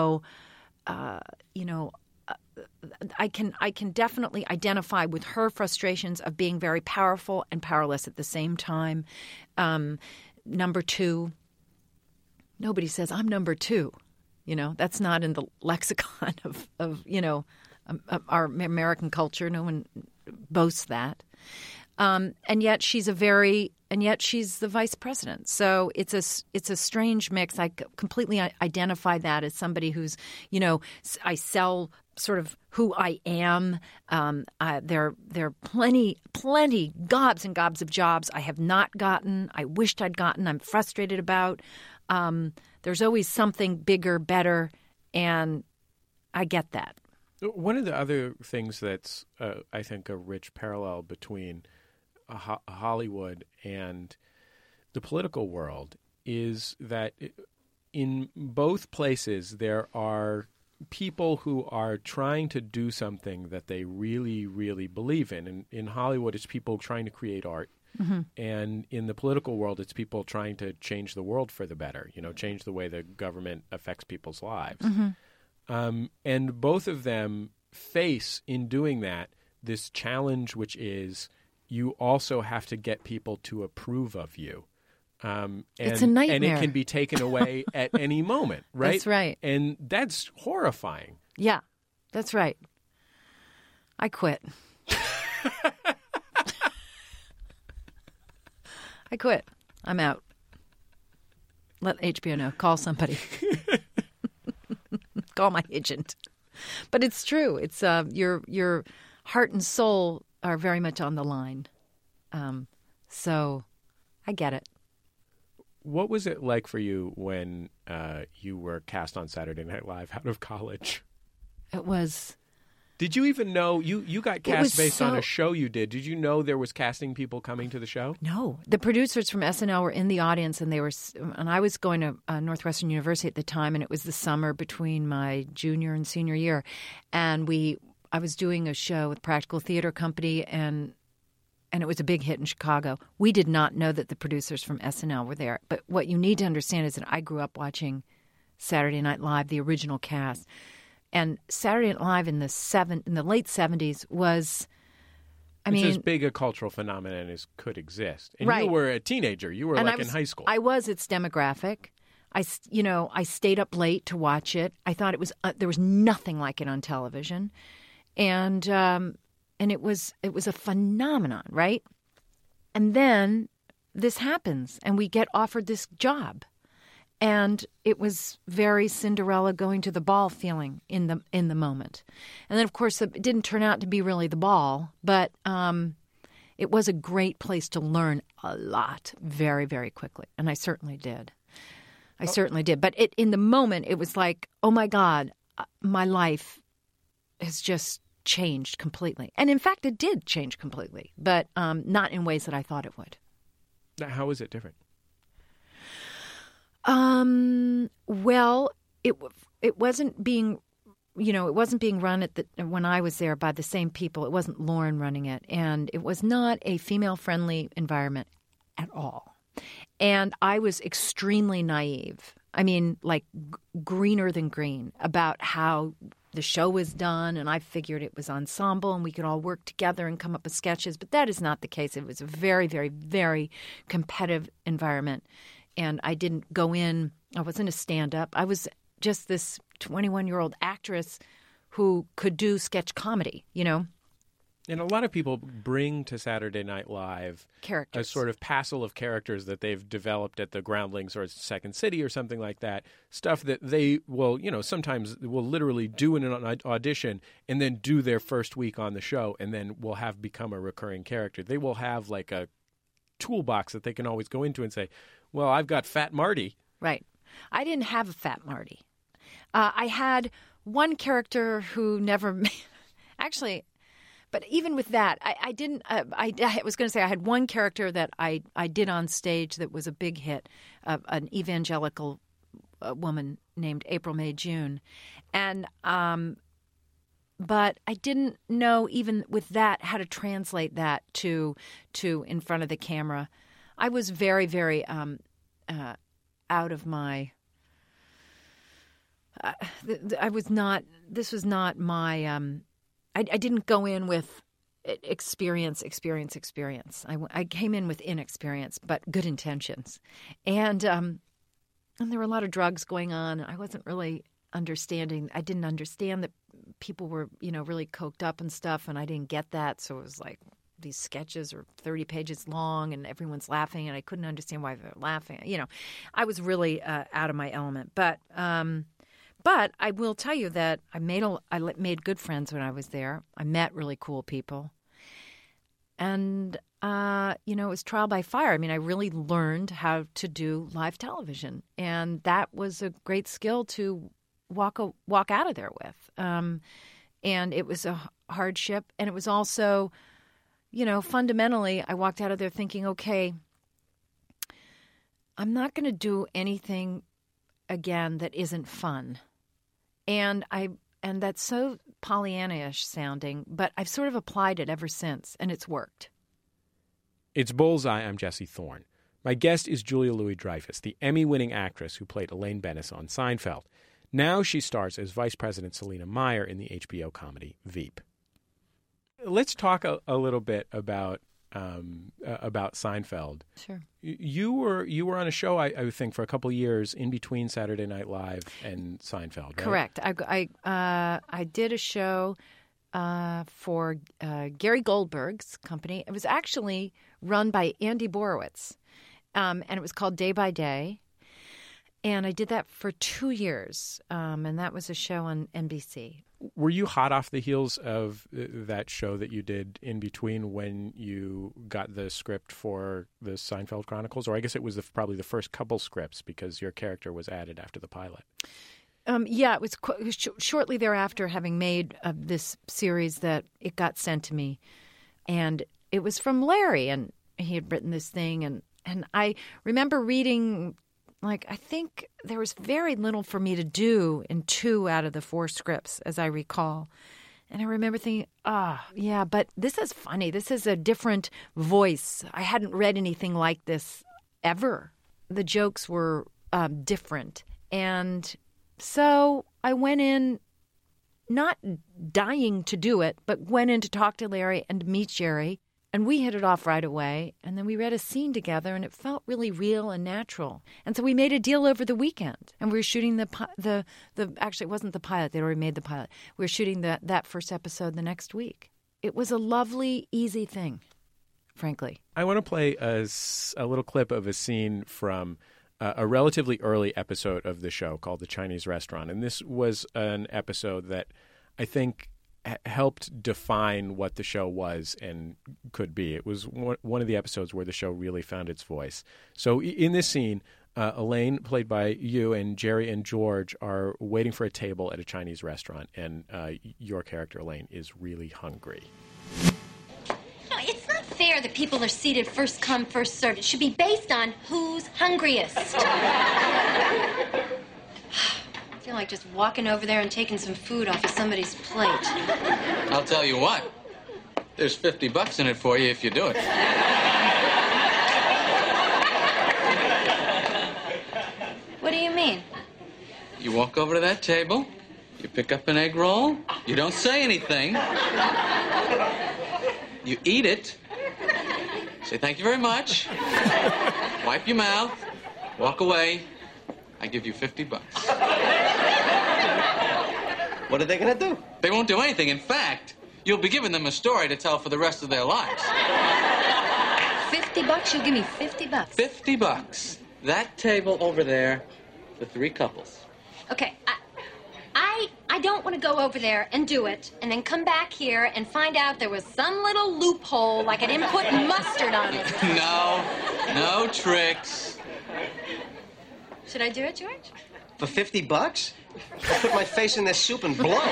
I can definitely identify with her frustrations of being very powerful and powerless at the same time. Number two, nobody says I'm number two. That's not in the lexicon of our American culture. No one boasts that. And yet she's the vice president. So it's a strange mix. I completely identify that as somebody who's, I sell sort of who I am. There are plenty, gobs and gobs of jobs I have not gotten. I wished I'd gotten. I'm frustrated about. There's always something bigger, better, and I get that. One of the other things that's, I think, a rich parallel between Hollywood and the political world is that in both places there are people who are trying to do something that they really, really believe in. And in Hollywood, it's people trying to create art. Mm-hmm. And in the political world, it's people trying to change the world for the better, change the way the government affects people's lives. Mm-hmm. And both of them face, in doing that, this challenge, which is you also have to get people to approve of you. It's a nightmare. And it can be taken away at any moment, right? That's right. And that's horrifying. Yeah, that's right. I quit. I quit. I'm out. Let HBO know. Call somebody. Call my agent. But it's true. It's your heart and soul are very much on the line. So I get it. What was it like for you when you were cast on Saturday Night Live out of college? It was... Did you even know you got cast based on a show you did? Did you know there was casting people coming to the show? No. The producers from SNL were in the audience, and I was going to Northwestern University at the time, and it was the summer between my junior and senior year. And I was doing a show with Practical Theater Company, and it was a big hit in Chicago. We did not know that the producers from SNL were there. But what you need to understand is that I grew up watching Saturday Night Live, the original cast. And Saturday Night Live in the late 70s was, it's as big a cultural phenomenon as could exist. And right. You were a teenager. You were in high school. I was its demographic. I stayed up late to watch it. I thought it was there was nothing like it on television, and it was a phenomenon, right? And then this happens, and we get offered this job. And it was very Cinderella going to the ball feeling in the moment. And then, of course, it didn't turn out to be really the ball, but it was a great place to learn a lot very, very quickly. And I certainly did. But in the moment, it was like, oh, my God, my life has just changed completely. And, in fact, it did change completely, but not in ways that I thought it would. How is it different? Well, it wasn't being, it wasn't being run when I was there by the same people. It wasn't Lauren running it, and it was not a female-friendly environment at all. And I was extremely naive. I mean, like greener than green about how the show was done, and I figured it was ensemble and we could all work together and come up with sketches, but that is not the case. It was a very, very, very competitive environment. And I didn't go in – I wasn't a stand-up. I was just this 21-year-old actress who could do sketch comedy, And a lot of people bring to Saturday Night Live characters. A sort of passel of characters that they've developed at the Groundlings or Second City or something like that, stuff that they will, sometimes will literally do in an audition and then do their first week on the show and then will have become a recurring character. They will have like a toolbox that they can always go into and say, well, I've got Fat Marty. Right. I didn't have a Fat Marty. I had one character who never – actually – but even with that, I didn't I was going to say I had one character that I did on stage that was a big hit, an evangelical woman named April May June. And but I didn't know even with that how to translate that to in front of the camera. I was very, very out of my I was not – this was not my I didn't go in with experience. I came in with inexperience, but good intentions. And there were a lot of drugs going on. I wasn't really understanding. I didn't understand that people were, really coked up and stuff, and I didn't get that. So it was like these sketches are 30 pages long, and everyone's laughing, and I couldn't understand why they were laughing. I was really out of my element. But I will tell you that I made good friends when I was there. I met really cool people. And, it was trial by fire. I mean, I really learned how to do live television. And that was a great skill to walk out of there with. And it was a hardship. And it was also, fundamentally, I walked out of there thinking, okay, I'm not going to do anything again that isn't fun. And that's so Pollyanna-ish sounding, but I've sort of applied it ever since, and it's worked. It's Bullseye. I'm Jesse Thorne. My guest is Julia Louis-Dreyfus, the Emmy-winning actress who played Elaine Benes on Seinfeld. Now she stars as Vice President Selina Meyer in the HBO comedy Veep. Let's talk a little bit about Seinfeld. Sure. You were on a show, I think, for a couple of years in between Saturday Night Live and Seinfeld, right? Correct. I did a show for Gary Goldberg's company. It was actually run by Andy Borowitz, and it was called Day by Day. And I did that for 2 years, and that was a show on NBC. Were you hot off the heels of that show that you did in between when you got the script for the Seinfeld Chronicles? Or I guess it was probably the first couple scripts because your character was added after the pilot. Yeah, it was shortly thereafter, having made this series, that it got sent to me. And it was from Larry, and he had written this thing. And I remember reading... I think there was very little for me to do in 2 out of the 4 scripts, as I recall. And I remember thinking, yeah, but this is funny. This is a different voice. I hadn't read anything like this ever. The jokes were different. And so I went in, not dying to do it, but went in to talk to Larry and meet Jerry. And we hit it off right away, and then we read a scene together, and it felt really real and natural. And so we made a deal over the weekend, and we were shooting the actually, it wasn't the pilot. They'd already made the pilot. We were shooting that first episode the next week. It was a lovely, easy thing, frankly. I want to play a little clip of a scene from a relatively early episode of the show called The Chinese Restaurant. And this was an episode that I think helped define what the show was and could be. It was one of the episodes where the show really found its voice. So in this scene, Elaine, played by you, and Jerry and George are waiting for a table at a Chinese restaurant, and your character, Elaine, is really hungry. No, it's not fair that people are seated first come, first served. It should be based on who's hungriest. I feel like just walking over there and taking some food off of somebody's plate. I'll tell you what. There's $50 in it for you if you do it. What do you mean? You walk over to that table, you pick up an egg roll, you don't say anything. You eat it, say thank you very much, wipe your mouth, walk away. I give you $50. What are they going to do? They won't do anything. In fact, you'll be giving them a story to tell for the rest of their lives. $50? You'll give me $50? $50. That table over there, the 3 couples. Okay, I don't want to go over there and do it, and then come back here and find out there was some little loophole, like I didn't put mustard on it. No tricks. Should I do it, George? For $50? I'll put my face in this soup and blow.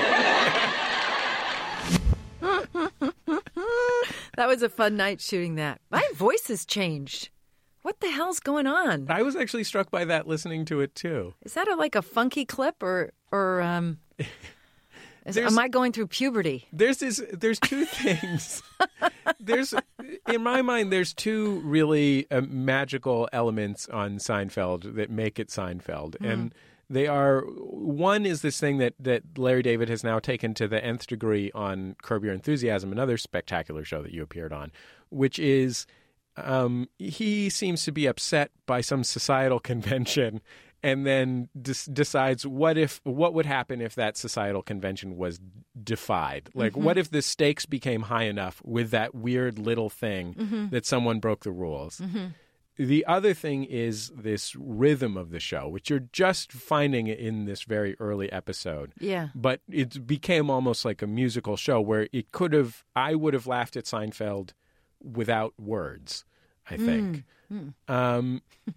That was a fun night shooting that. My voice has changed. What the hell's going on? I was actually struck by that listening to it too. Is that like a funky clip or am I going through puberty? There's two things. In my mind, there's two really magical elements on Seinfeld that make it Seinfeld. And they are, one is this thing that Larry David has now taken to the nth degree on Curb Your Enthusiasm, another spectacular show that you appeared on, which is he seems to be upset by some societal convention and then decides what would happen if that societal convention was defied. Like, what if the stakes became high enough with that weird little thing that someone broke the rules? The other thing is this rhythm of the show, which you're just finding in this very early episode. Yeah. But it became almost like a musical show where I would have laughed at Seinfeld without words, I think. And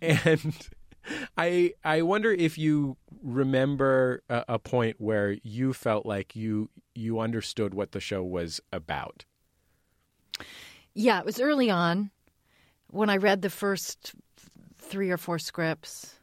I wonder if you remember a point where you felt like you understood what the show was about. Yeah, it was early on when I read the first 3 or 4 scripts.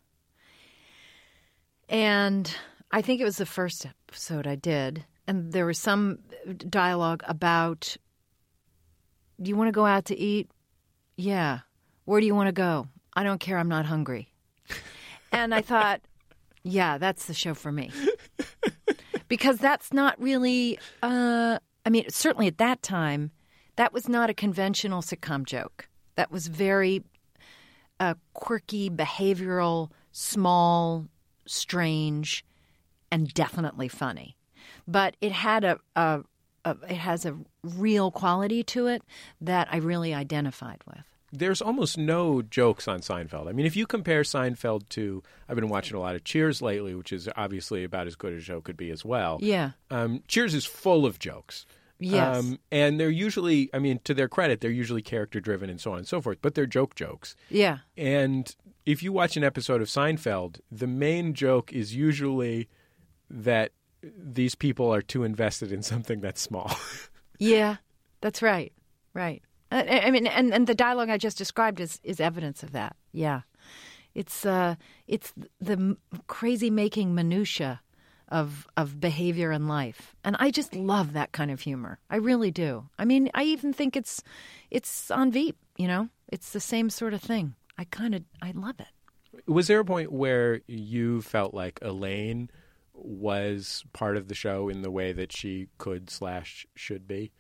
And I think it was the first episode I did. And there was some dialogue about, do you want to go out to eat? Yeah. Where do you want to go? I don't care. I'm not hungry. And I thought, yeah, that's the show for me. Because that's not really, certainly at that time, that was not a conventional sitcom joke. That was very quirky, behavioral, small, strange, and definitely funny. But it had it has a real quality to it that I really identified with. There's almost no jokes on Seinfeld. I mean, if you compare Seinfeld to, I've been watching a lot of Cheers lately, which is obviously about as good as a show could be as well. Yeah. Cheers is full of jokes. Yes. And they're usually, to their credit, they're usually character-driven and so on and so forth, but they're jokes. Yeah. And if you watch an episode of Seinfeld, the main joke is usually that these people are too invested in something that's small. Yeah, that's right. Right. And the dialogue I just described is evidence of that. Yeah. It's the crazy-making minutia of behavior and life. And I just love that kind of humor. I really do. I mean, I even think it's on Veep, It's the same sort of thing. I love it. Was there a point where you felt like Elaine was part of the show in the way that she could/should be?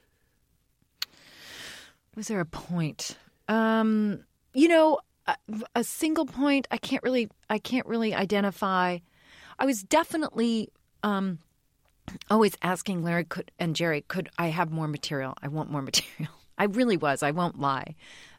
Was there a point? A single point I can't really identify. I was definitely always asking Larry and Jerry, could I have more material? I want more material. I really was. I won't lie.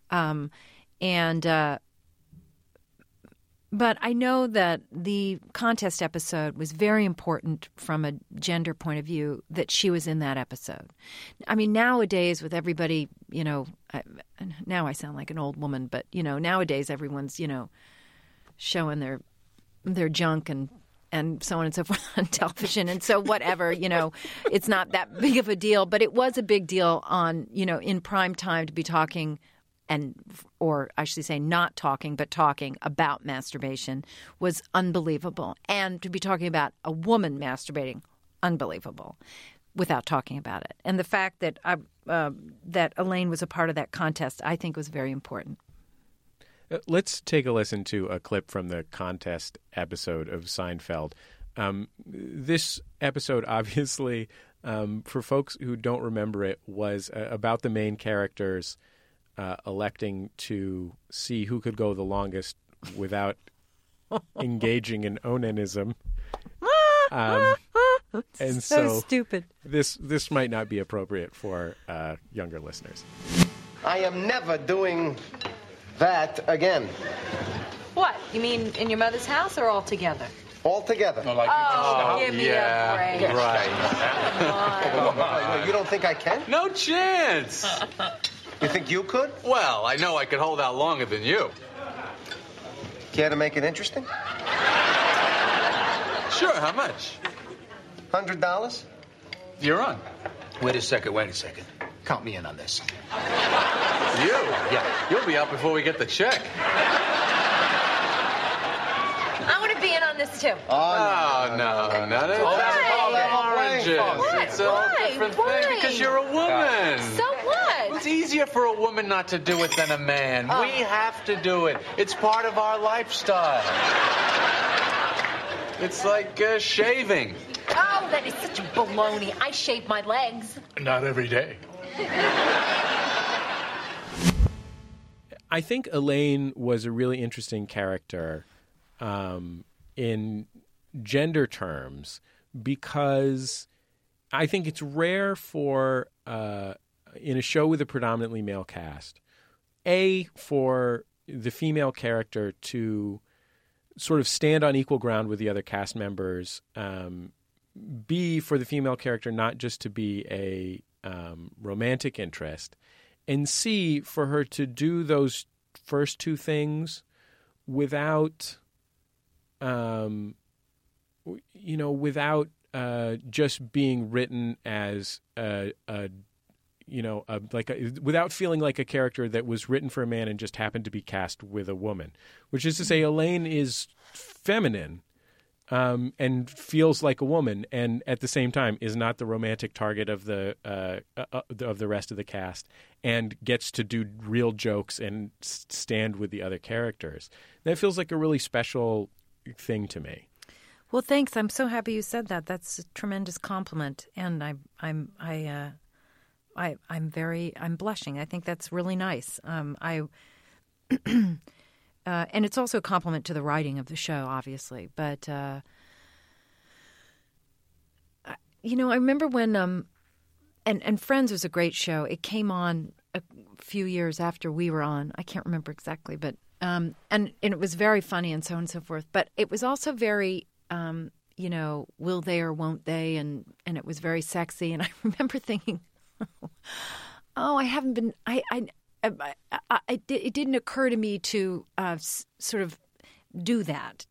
But I know that the contest episode was very important from a gender point of view, that she was in that episode. I mean, nowadays with everybody, now I sound like an old woman, but, nowadays everyone's, showing their junk and so on and so forth on television. And so whatever, it's not that big of a deal. But it was a big deal on, in prime time to be talking or I should say not talking, but talking about masturbation was unbelievable. And to be talking about a woman masturbating, unbelievable, without talking about it. And the fact that that Elaine was a part of that contest, I think was very important. Let's take a listen to a clip from the contest episode of Seinfeld. This episode, obviously, for folks who don't remember it, was about the main characters electing to see who could go the longest without engaging in onanism. And so stupid. This might not be appropriate for younger listeners. I am never doing that again. What? You mean in your mother's house or all together? All together. Give me a break. Right. You don't think I can? No chance. You think you could? Well, I know I could hold out longer than you. Care to make it interesting? Sure, how much? $100? You're on. Wait a second. Count me in on this. You? Yeah. You'll be out before we get the check. I want to be in on this too. Oh, no. None of oranges. It's a whole different thing because you're a woman. So what? It's easier for a woman not to do it than a man. We have to do it. It's part of our lifestyle. It's like shaving. Oh, that is such baloney. I shave my legs. Not every day. I think Elaine was a really interesting character in gender terms because I think it's rare for in a show with a predominantly male cast, for the female character to sort of stand on equal ground with the other cast members, B, for the female character not just to be a romantic interest, and C, for her to do those first two things without, without just being written as without feeling like a character that was written for a man and just happened to be cast with a woman, which is to say Elaine is feminine and feels like a woman, and at the same time is not the romantic target of the rest of the cast, and gets to do real jokes and stand with the other characters. That feels like a really special thing to me. Well, thanks. I'm so happy you said that. That's a tremendous compliment, and I'm blushing. I think that's really nice. And it's also a compliment to the writing of the show, obviously. But I remember when and Friends was a great show. It came on a few years after we were on. I can't remember exactly, but and it was very funny and so on and so forth. But it was also very will they or won't they, and it was very sexy. And I remember thinking, I haven't been. It didn't occur to me to sort of do that.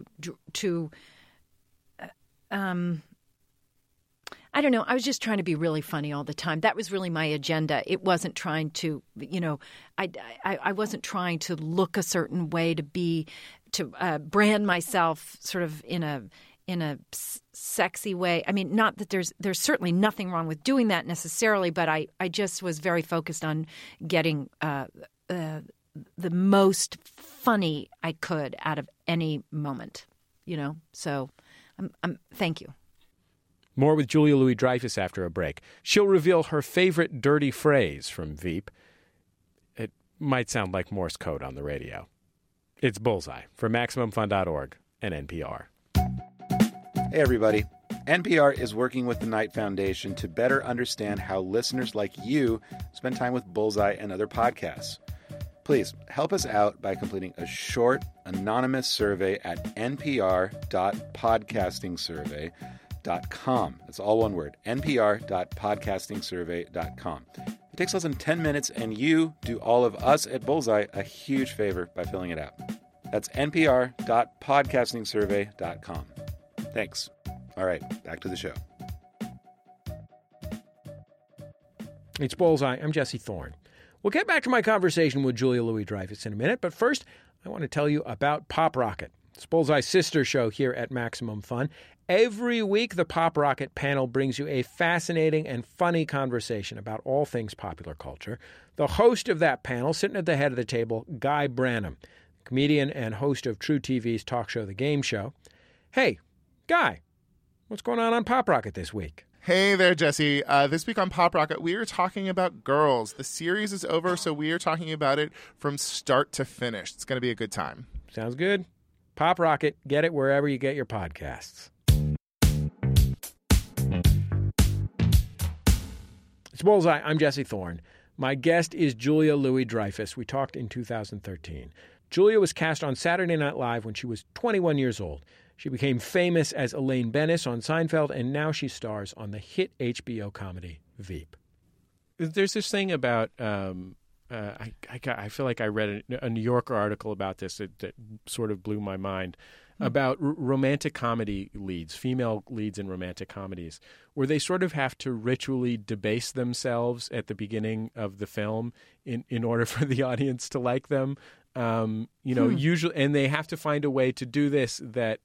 I don't know. I was just trying to be really funny all the time. That was really my agenda. It wasn't trying to, I wasn't trying to look a certain way to brand myself sort of in a sexy way. I mean, not that there's certainly nothing wrong with doing that necessarily, but I just was very focused on getting the most funny I could out of any moment, So thank you. More with Julia Louis-Dreyfus after a break. She'll reveal her favorite dirty phrase from Veep. It might sound like Morse code on the radio. It's Bullseye for MaximumFun.org and NPR. Hey, everybody. NPR is working with the Knight Foundation to better understand how listeners like you spend time with Bullseye and other podcasts. Please help us out by completing a short, anonymous survey at npr.podcastingsurvey.com. That's all one word, npr.podcastingsurvey.com. It takes less than 10 minutes, and you do all of us at Bullseye a huge favor by filling it out. That's npr.podcastingsurvey.com. Thanks. All right, back to the show. It's Bullseye. I'm Jesse Thorne. We'll get back to my conversation with Julia Louis-Dreyfus in a minute, but first, I want to tell you about Pop Rocket. It's Bullseye's sister show here at Maximum Fun. Every week, the Pop Rocket panel brings you a fascinating and funny conversation about all things popular culture. The host of that panel, sitting at the head of the table, Guy Branum, comedian and host of True TV's talk show, The Game Show. Hey, Guy, what's going on Pop Rocket this week? Hey there, Jesse. This week on Pop Rocket, we are talking about Girls. The series is over, so we are talking about it from start to finish. It's going to be a good time. Sounds good. Pop Rocket, get it wherever you get your podcasts. It's Bullseye. I'm Jesse Thorne. My guest is Julia Louis-Dreyfus. We talked in 2013. Julia was cast on Saturday Night Live when she was 21 years old. She became famous as Elaine Bennis on Seinfeld, and now she stars on the hit HBO comedy Veep. There's this thing about I feel like I read a New Yorker article about this that sort of blew my mind about romantic comedy leads, female leads in romantic comedies, where they sort of have to ritually debase themselves at the beginning of the film in order for the audience to like them. Usually, and they have to find a way to do this that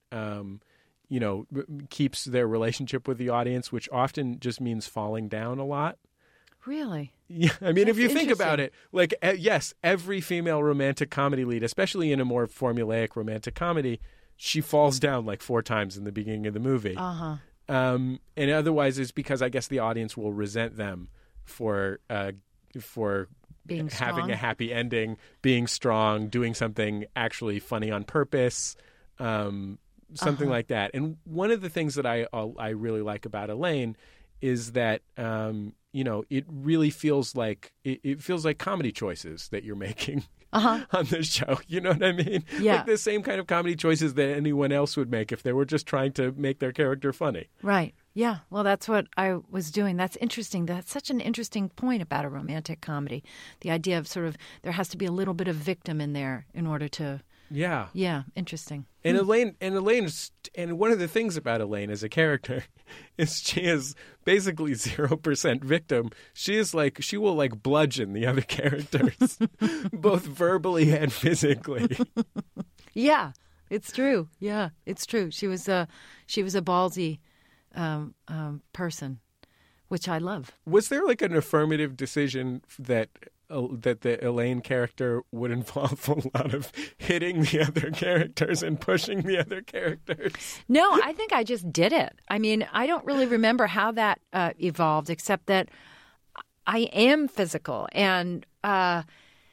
keeps their relationship with the audience, which often just means falling down a lot. Really? Yeah, I mean, if you think about it, like, yes, every female romantic comedy lead, especially in a more formulaic romantic comedy, she falls down like 4 times in the beginning of the movie. Uh-huh. And otherwise, it's because I guess the audience will resent them for being having strong. a happy ending, being strong, doing something actually funny on purpose, something like that. And one of the things that I really like about Elaine is that it really feels like it feels like comedy choices that you're making on the show. You know what I mean? Yeah. Like the same kind of comedy choices that anyone else would make if they were just trying to make their character funny. Right. Yeah. Well, that's what I was doing. That's interesting. That's such an interesting point about a romantic comedy. The idea of sort of there has to be a little bit of victim in there in order to. Yeah. Yeah. Interesting. And Elaine, and one of the things about Elaine as a character is she is basically 0% victim. She will like bludgeon the other characters, both verbally and physically. Yeah, it's true. Yeah, it's true. She was a ballsy person, which I love. Was there like an affirmative decision that the Elaine character would involve a lot of hitting the other characters and pushing the other characters? No, I think I just did it. I mean, I don't really remember how that evolved, except that I am physical, and I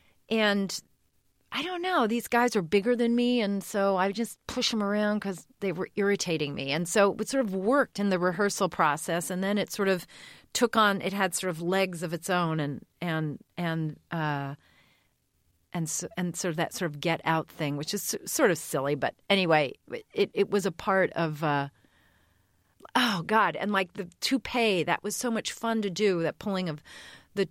don't know. These guys are bigger than me, and so I just push them around because they were irritating me. And so it sort of worked in the rehearsal process, and then it sort of took on. It had sort of legs of its own, and sort of that sort of get out thing, which is sort of silly, but anyway, it was a part of. Oh God! And like the toupee, that was so much fun to do. That pulling of the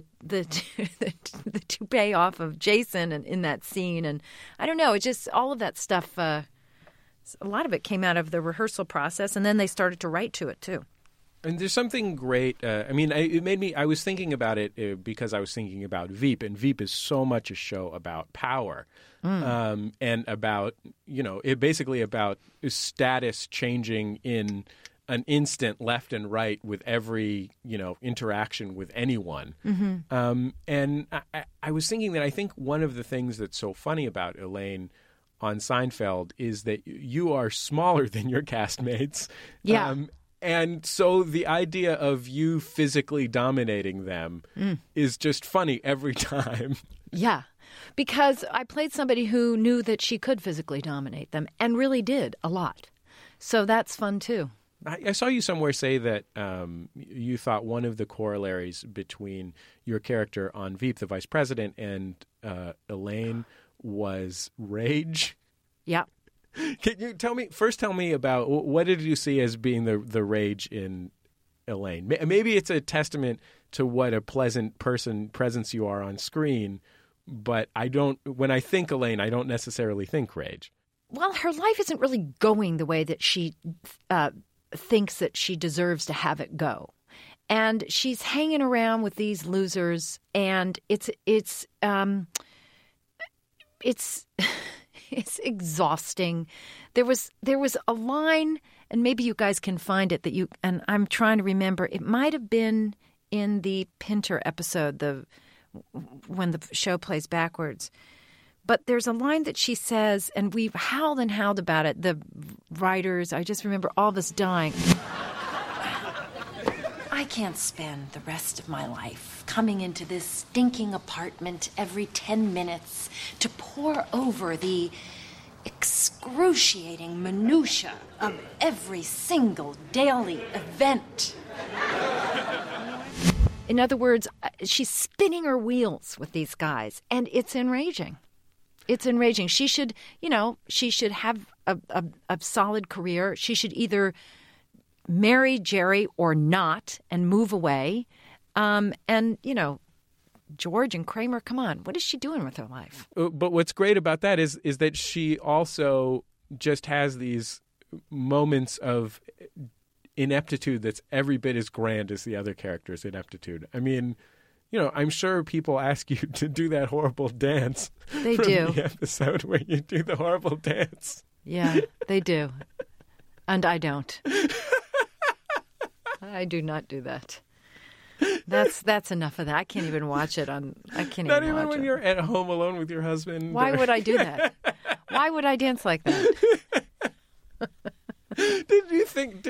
toupee off of Jason and in that scene, and I don't know, it just all of that stuff. A lot of it came out of the rehearsal process, and then they started to write to it too. And there's something great. It made me. I was thinking about it because I was thinking about Veep, and Veep is so much a show about power, and about it basically about status changing in an instant, left and right, with every interaction with anyone. Mm-hmm. And I was thinking that I think one of the things that's so funny about Elaine on Seinfeld is that you are smaller than your castmates. Yeah. And so the idea of you physically dominating them is just funny every time. Yeah, because I played somebody who knew that she could physically dominate them and really did a lot. So that's fun too. I saw you somewhere say that you thought one of the corollaries between your character on Veep, the vice president, and Elaine was rage. Yeah. Can you tell me about what did you see as being the rage in Elaine? Maybe it's a testament to what a pleasant presence you are on screen, but when I think Elaine, I don't necessarily think rage. Well, her life isn't really going the way that she thinks that she deserves to have it go. And she's hanging around with these losers, and it's exhausting. There was a line, and maybe you guys can find it and I'm trying to remember. It might have been in the Pinter episode, when the show plays backwards. But there's a line that she says, and we've howled and howled about it. The writers, I just remember all of us dying. I can't spend the rest of my life coming into this stinking apartment every 10 minutes to pore over the excruciating minutia of every single daily event. In other words, she's spinning her wheels with these guys, and it's enraging. It's enraging. She should have a solid career. She should either marry Jerry or not and move away. George and Kramer, come on, what is she doing with her life? But what's great about that is that she also just has these moments of ineptitude that's every bit as grand as the other character's ineptitude. I mean, I'm sure people ask you to do that horrible dance. They from do. The episode where you do the horrible dance. Yeah, they do. And I don't. I do not do that. That's enough of that. I can't even watch it on. I can't Not even even watch when it. you're at home alone with your husband. Why would I do that? Why would I dance like that? Did you think?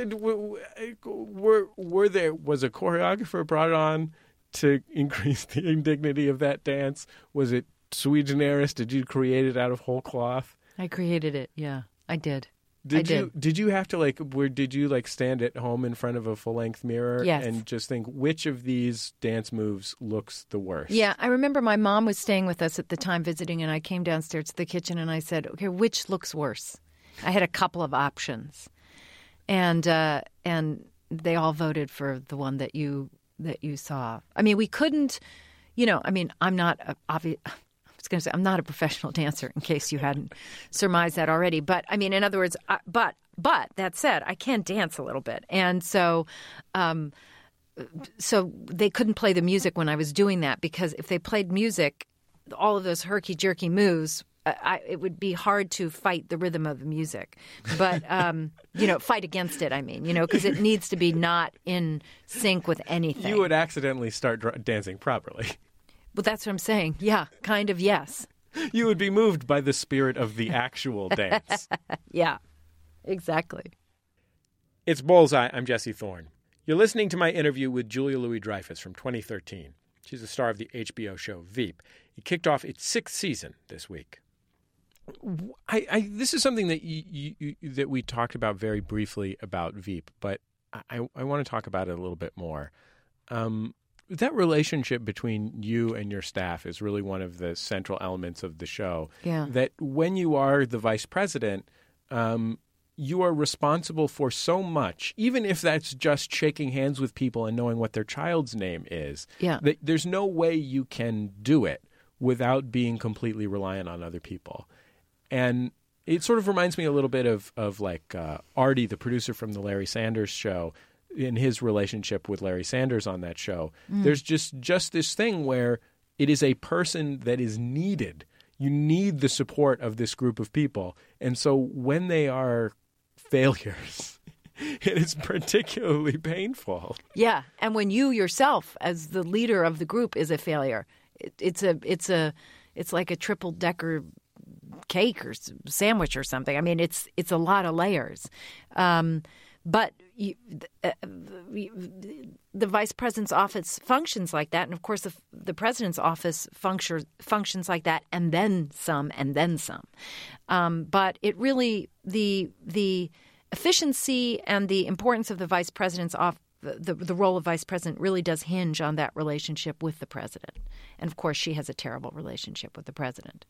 Was a choreographer brought on to increase the indignity of that dance? Was it sui generis? Did you create it out of whole cloth? I created it. Yeah, I did. Did you have to did you stand at home in front of a full-length mirror and just think which of these dance moves looks the worst? Yeah, I remember my mom was staying with us at the time visiting, and I came downstairs to the kitchen and I said, okay, which looks worse? I had a couple of options. And they all voted for the one that you saw. I mean, we couldn't, I'm not I'm not a professional dancer, in case you hadn't surmised that already. But I mean, in other words, but that said, I can dance a little bit, and so they couldn't play the music when I was doing that, because if they played music, all of those herky jerky moves, it would be hard to fight the rhythm of the music. But fight against it. I mean, because it needs to be not in sync with anything. You would accidentally start dancing properly. Well, that's what I'm saying. Yeah, kind of, yes. You would be moved by the spirit of the actual dance. Yeah, exactly. It's Bullseye. I'm Jesse Thorne. You're listening to my interview with Julia Louis-Dreyfus from 2013. She's the star of the HBO show Veep. It kicked off its 6th season this week. This is something that that we talked about very briefly about Veep, but I want to talk about it a little bit more. That relationship between you and your staff is really one of the central elements of the show. Yeah. That when you are the vice president, you are responsible for so much, even if that's just shaking hands with people and knowing what their child's name is. Yeah. That there's no way you can do it without being completely reliant on other people. And it sort of reminds me a little bit of Artie, the producer from the Larry Sanders Show, in his relationship with Larry Sanders on that show. There's just this thing where it is a person that is needed. You need the support of this group of people. And so when they are failures, it is particularly painful. Yeah, and when you yourself, as the leader of the group, is a failure, it's like a triple-decker cake or sandwich or something. I mean, it's a lot of layers. But the vice president's office functions like that, and of course the president's office functions like that, and then some, and then some. But it really the efficiency and the importance of the vice president's the role of vice president really does hinge on that relationship with the president. And of course, she has a terrible relationship with the president.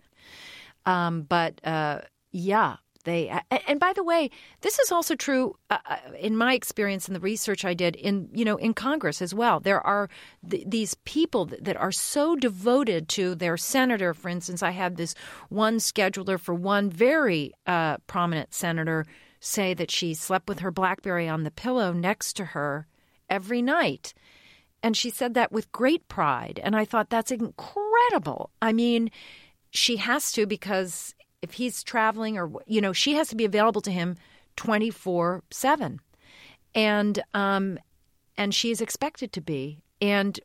Yeah. And by the way, this is also true in my experience in the research I did in Congress as well. There are these people that are so devoted to their senator. For instance, I had this one scheduler for one very prominent senator say that she slept with her BlackBerry on the pillow next to her every night. And she said that with great pride. And I thought, that's incredible. I mean, she has to, because if he's traveling or, she has to be available to him 24/7. And she is expected to be. And,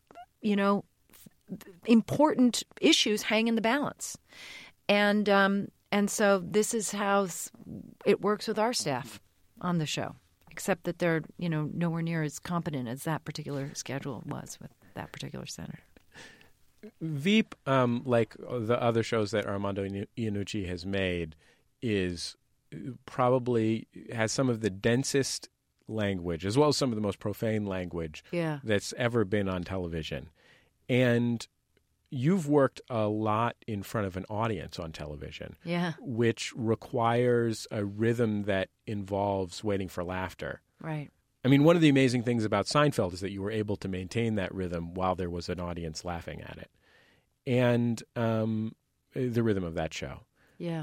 important issues hang in the balance. And so this is how it works with our staff on the show, except that they're, nowhere near as competent as that particular schedule was with that particular senator. Veep, like the other shows that Armando Iannucci has made, is probably has some of the densest language, as well as some of the most profane language that's ever been on television. And you've worked a lot in front of an audience on television, which requires a rhythm that involves waiting for laughter. Right. I mean, one of the amazing things about Seinfeld is that you were able to maintain that rhythm while there was an audience laughing at it. And the rhythm of that show. Yeah.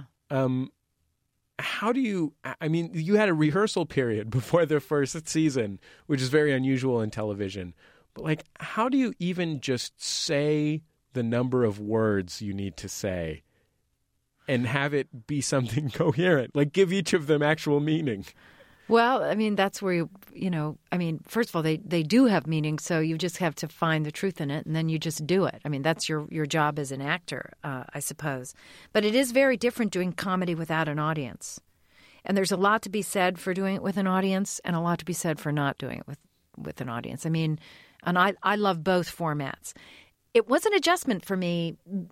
How do you, I mean, you had a rehearsal period before the first season, which is very unusual in television. But, like, how do you even just say the number of words you need to say and have it be something coherent? Like, give each of them actual meaning. Well, I mean, that's where first of all, they do have meaning, so you just have to find the truth in it, and then you just do it. I mean, that's your job as an actor, I suppose. But it is very different doing comedy without an audience. And there's a lot to be said for doing it with an audience and a lot to be said for not doing it with an audience. I mean, and I love both formats. It was an adjustment for me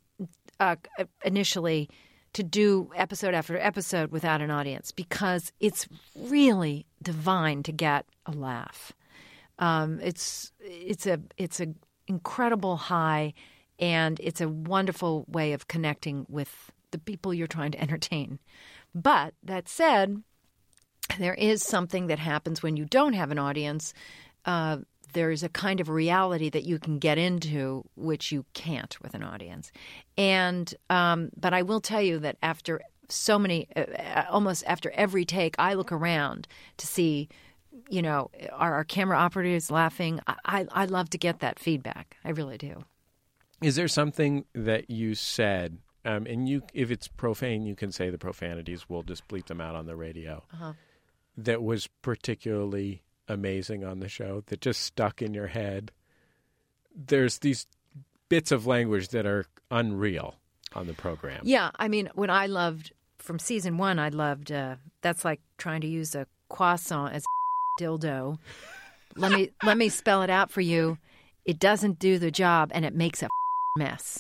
initially to do episode after episode without an audience because it's really divine to get a laugh. It's a incredible high, and it's a wonderful way of connecting with the people you're trying to entertain. But that said, there is something that happens when you don't have an audience. There is a kind of reality that you can get into which you can't with an audience. And but I will tell you that after so many, almost after every take, I look around to see, you know, are our camera operators laughing? I love to get that feedback. I really do. Is there something that you said, and you, if it's profane, you can say the profanities. We'll just bleep them out on the radio. That was particularly amazing on the show, that just stuck in your head? There's these bits of language that are unreal on the program. Yeah, I mean, when I loved, from season 1, I loved, that's like trying to use a croissant as a dildo. Let me spell it out for you. It doesn't do the job, and it makes a mess.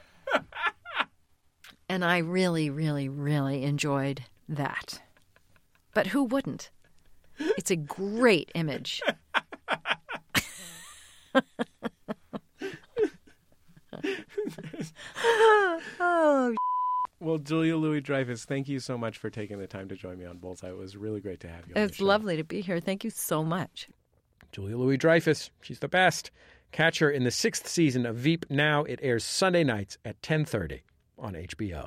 And I really, really, really enjoyed that. But who wouldn't? It's a great image. Well, Julia Louis-Dreyfus, thank you so much for taking the time to join me on Bullseye. It was really great to have you on the show. It's lovely to be here. Thank you so much. Julia Louis-Dreyfus, she's the best. Catch her in the 6th season of Veep now. It airs Sunday nights at 10:30 on HBO.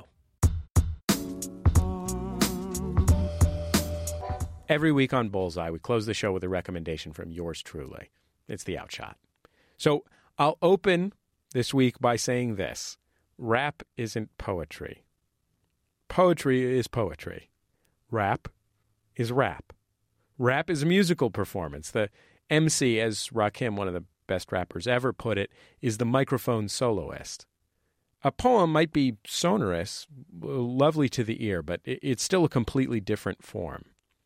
Every week on Bullseye, we close the show with a recommendation from yours truly. It's The Outshot. So I'll open this week by saying this. Rap isn't poetry. Poetry is poetry. Rap is rap. Rap is a musical performance. The MC, as Rakim, one of the best rappers ever, put it, is the microphone soloist. A poem might be sonorous, lovely to the ear, but it's still a completely different form.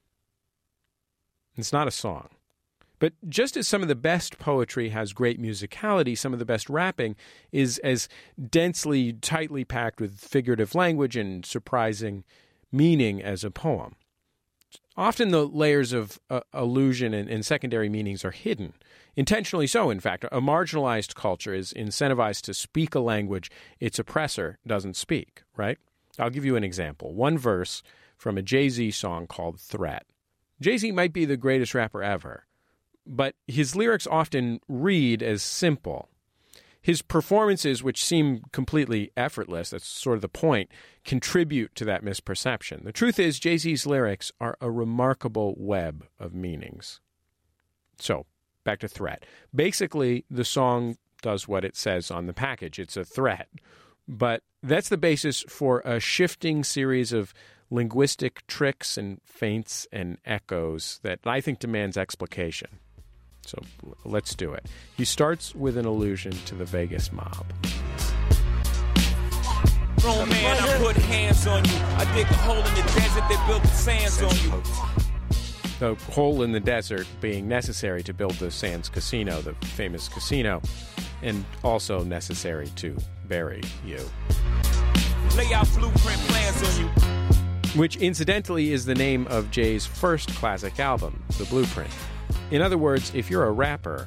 It's not a song. But just as some of the best poetry has great musicality, some of the best rapping is as densely, tightly packed with figurative language and surprising meaning as a poem. Often the layers of allusion and secondary meanings are hidden. Intentionally so, in fact. A marginalized culture is incentivized to speak a language its oppressor doesn't speak, right? I'll give you an example. One verse from a Jay-Z song called Threat. Jay-Z might be the greatest rapper ever, but his lyrics often read as simple. His performances, which seem completely effortless, that's sort of the point, contribute to that misperception. The truth is, Jay-Z's lyrics are a remarkable web of meanings. So, back to Threat. Basically, the song does what it says on the package. It's a threat. But that's the basis for a shifting series of linguistic tricks and feints and echoes that I think demands explication. So let's do it. He starts with an allusion to the Vegas mob. Grown man, I put hands on you. I dig a hole in the desert, they built the sands on you. The hole in the desert being necessary to build the Sands Casino, the famous casino, and also necessary to bury you. Lay out blueprint plans on you. Which, incidentally, is the name of Jay's first classic album, The Blueprint. In other words, if you're a rapper,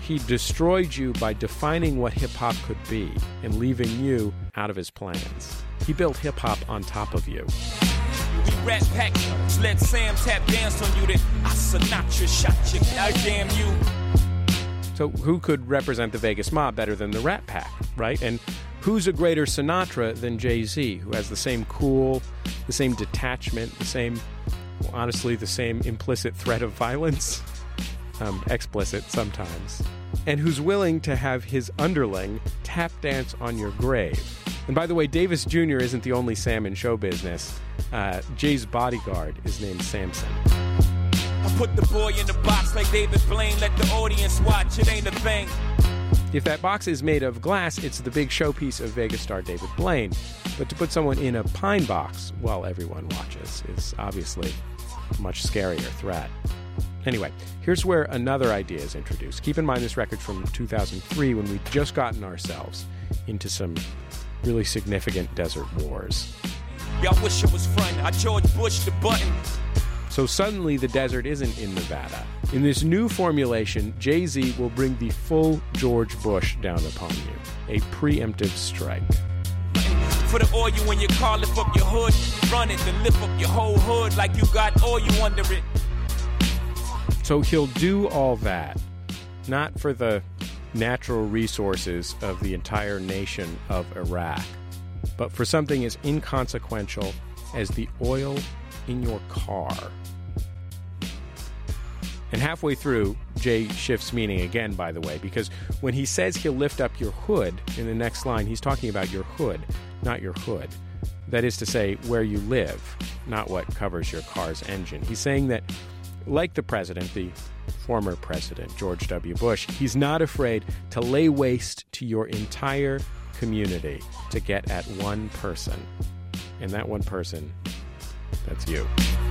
He destroyed you by defining what hip-hop could be and leaving you out of his plans. He built hip-hop on top of you. We rat pack, let Sam tap dance on you, then I Sinatra shot you, I damn you. So who could represent the Vegas mob better than the Rat Pack, right? And who's a greater Sinatra than Jay-Z, who has the same cool, the same detachment, the same, honestly, the same implicit threat of violence, explicit sometimes, and who's willing to have his underling tap dance on your grave. And by the way, Davis Jr. isn't the only Sam in show business. Jay's bodyguard is named Samson. I put the boy in the box like David Blaine, let the audience watch, it ain't a thing. If that box is made of glass, it's the big showpiece of Vegas star David Blaine. But to put someone in a pine box while everyone watches is obviously a much scarier threat. Anyway, here's where another idea is introduced. Keep in mind this record's from 2003 when we'd just gotten ourselves into some really significant desert wars. Y'all wish it was front. I George Bush the button. So suddenly the desert isn't in Nevada. In this new formulation, Jay-Z will bring the full George Bush down upon you. A preemptive strike. For the oil in your car, lift up your hood, run it, then lift up your whole hood like you got oil under it. So he'll do all that, not for the natural resources of the entire nation of Iraq, but for something as inconsequential as the oil in your car. And halfway through, Jay shifts meaning again, by the way, because when he says he'll lift up your hood in the next line, he's talking about your hood, not your hood. That is to say, where you live, not what covers your car's engine. He's saying that, like the president, the former president, George W. Bush, he's not afraid to lay waste to your entire community to get at one person. And that one person, that's you.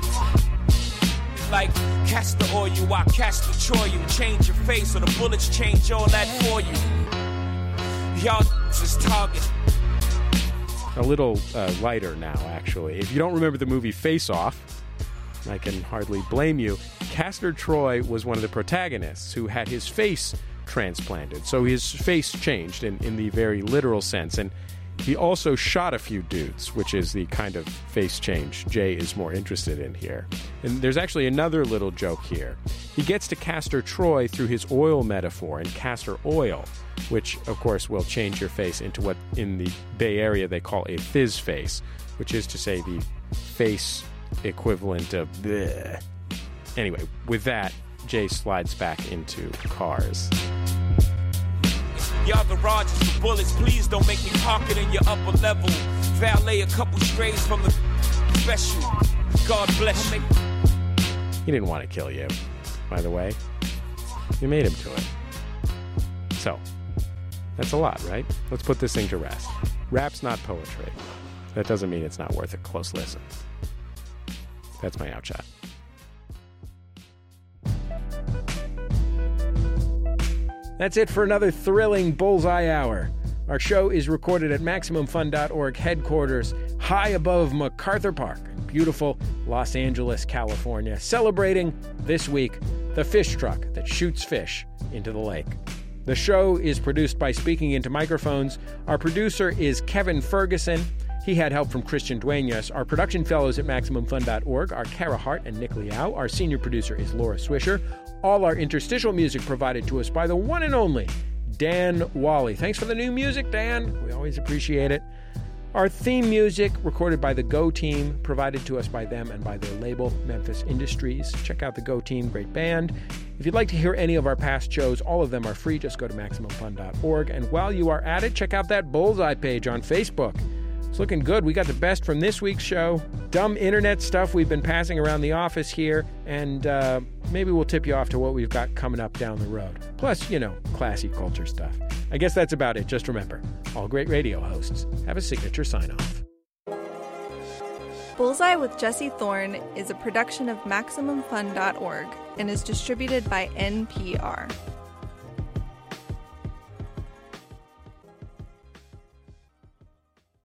Like cast the oil, I cast the Troy, you change your face or the bullets change all that for you. Y'all just target. A little lighter now, actually. If you don't remember the movie Face Off, I can hardly blame you. Castor Troy was one of the protagonists who had his face transplanted. So his face changed in the very literal sense. And he also shot a few dudes, which is the kind of face change Jay is more interested in here. And there's actually another little joke here. He gets to Castor Troy through his oil metaphor and castor oil, which, of course, will change your face into what in the Bay Area they call a fizz face, which is to say the face equivalent of bleh. Anyway, with that, Jay slides back into Cars. Y'all garages for bullets, please don't make me park it in your upper level. Valet a couple strays from the special. God bless you. He didn't want to kill you, by the way. You made him to it. So, that's a lot, right? Let's put this thing to rest. Rap's not poetry. That doesn't mean it's not worth a close listen. That's my outshot. That's it for another thrilling Bullseye Hour. Our show is recorded at MaximumFun.org headquarters, high above MacArthur Park, beautiful Los Angeles, California, celebrating this week the fish truck that shoots fish into the lake. The show is produced by Speaking Into Microphones. Our producer is Kevin Ferguson. He had help from Christian Duenas. Our production fellows at MaximumFun.org are Kara Hart and Nick Liao. Our senior producer is Laura Swisher. All our interstitial music provided to us by the one and only Dan Wally. Thanks for the new music, Dan. We always appreciate it. Our theme music, recorded by the Go Team, provided to us by them and by their label, Memphis Industries. Check out the Go Team, great band. If you'd like to hear any of our past shows, all of them are free. Just go to MaximumFun.org. And while you are at it, check out that Bullseye page on Facebook. It's looking good. We got the best from this week's show, dumb internet stuff we've been passing around the office here, and maybe we'll tip you off to what we've got coming up down the road. Plus, classy culture stuff. I guess that's about it. Just remember, all great radio hosts have a signature sign-off. Bullseye with Jesse Thorne is a production of MaximumFun.org and is distributed by NPR.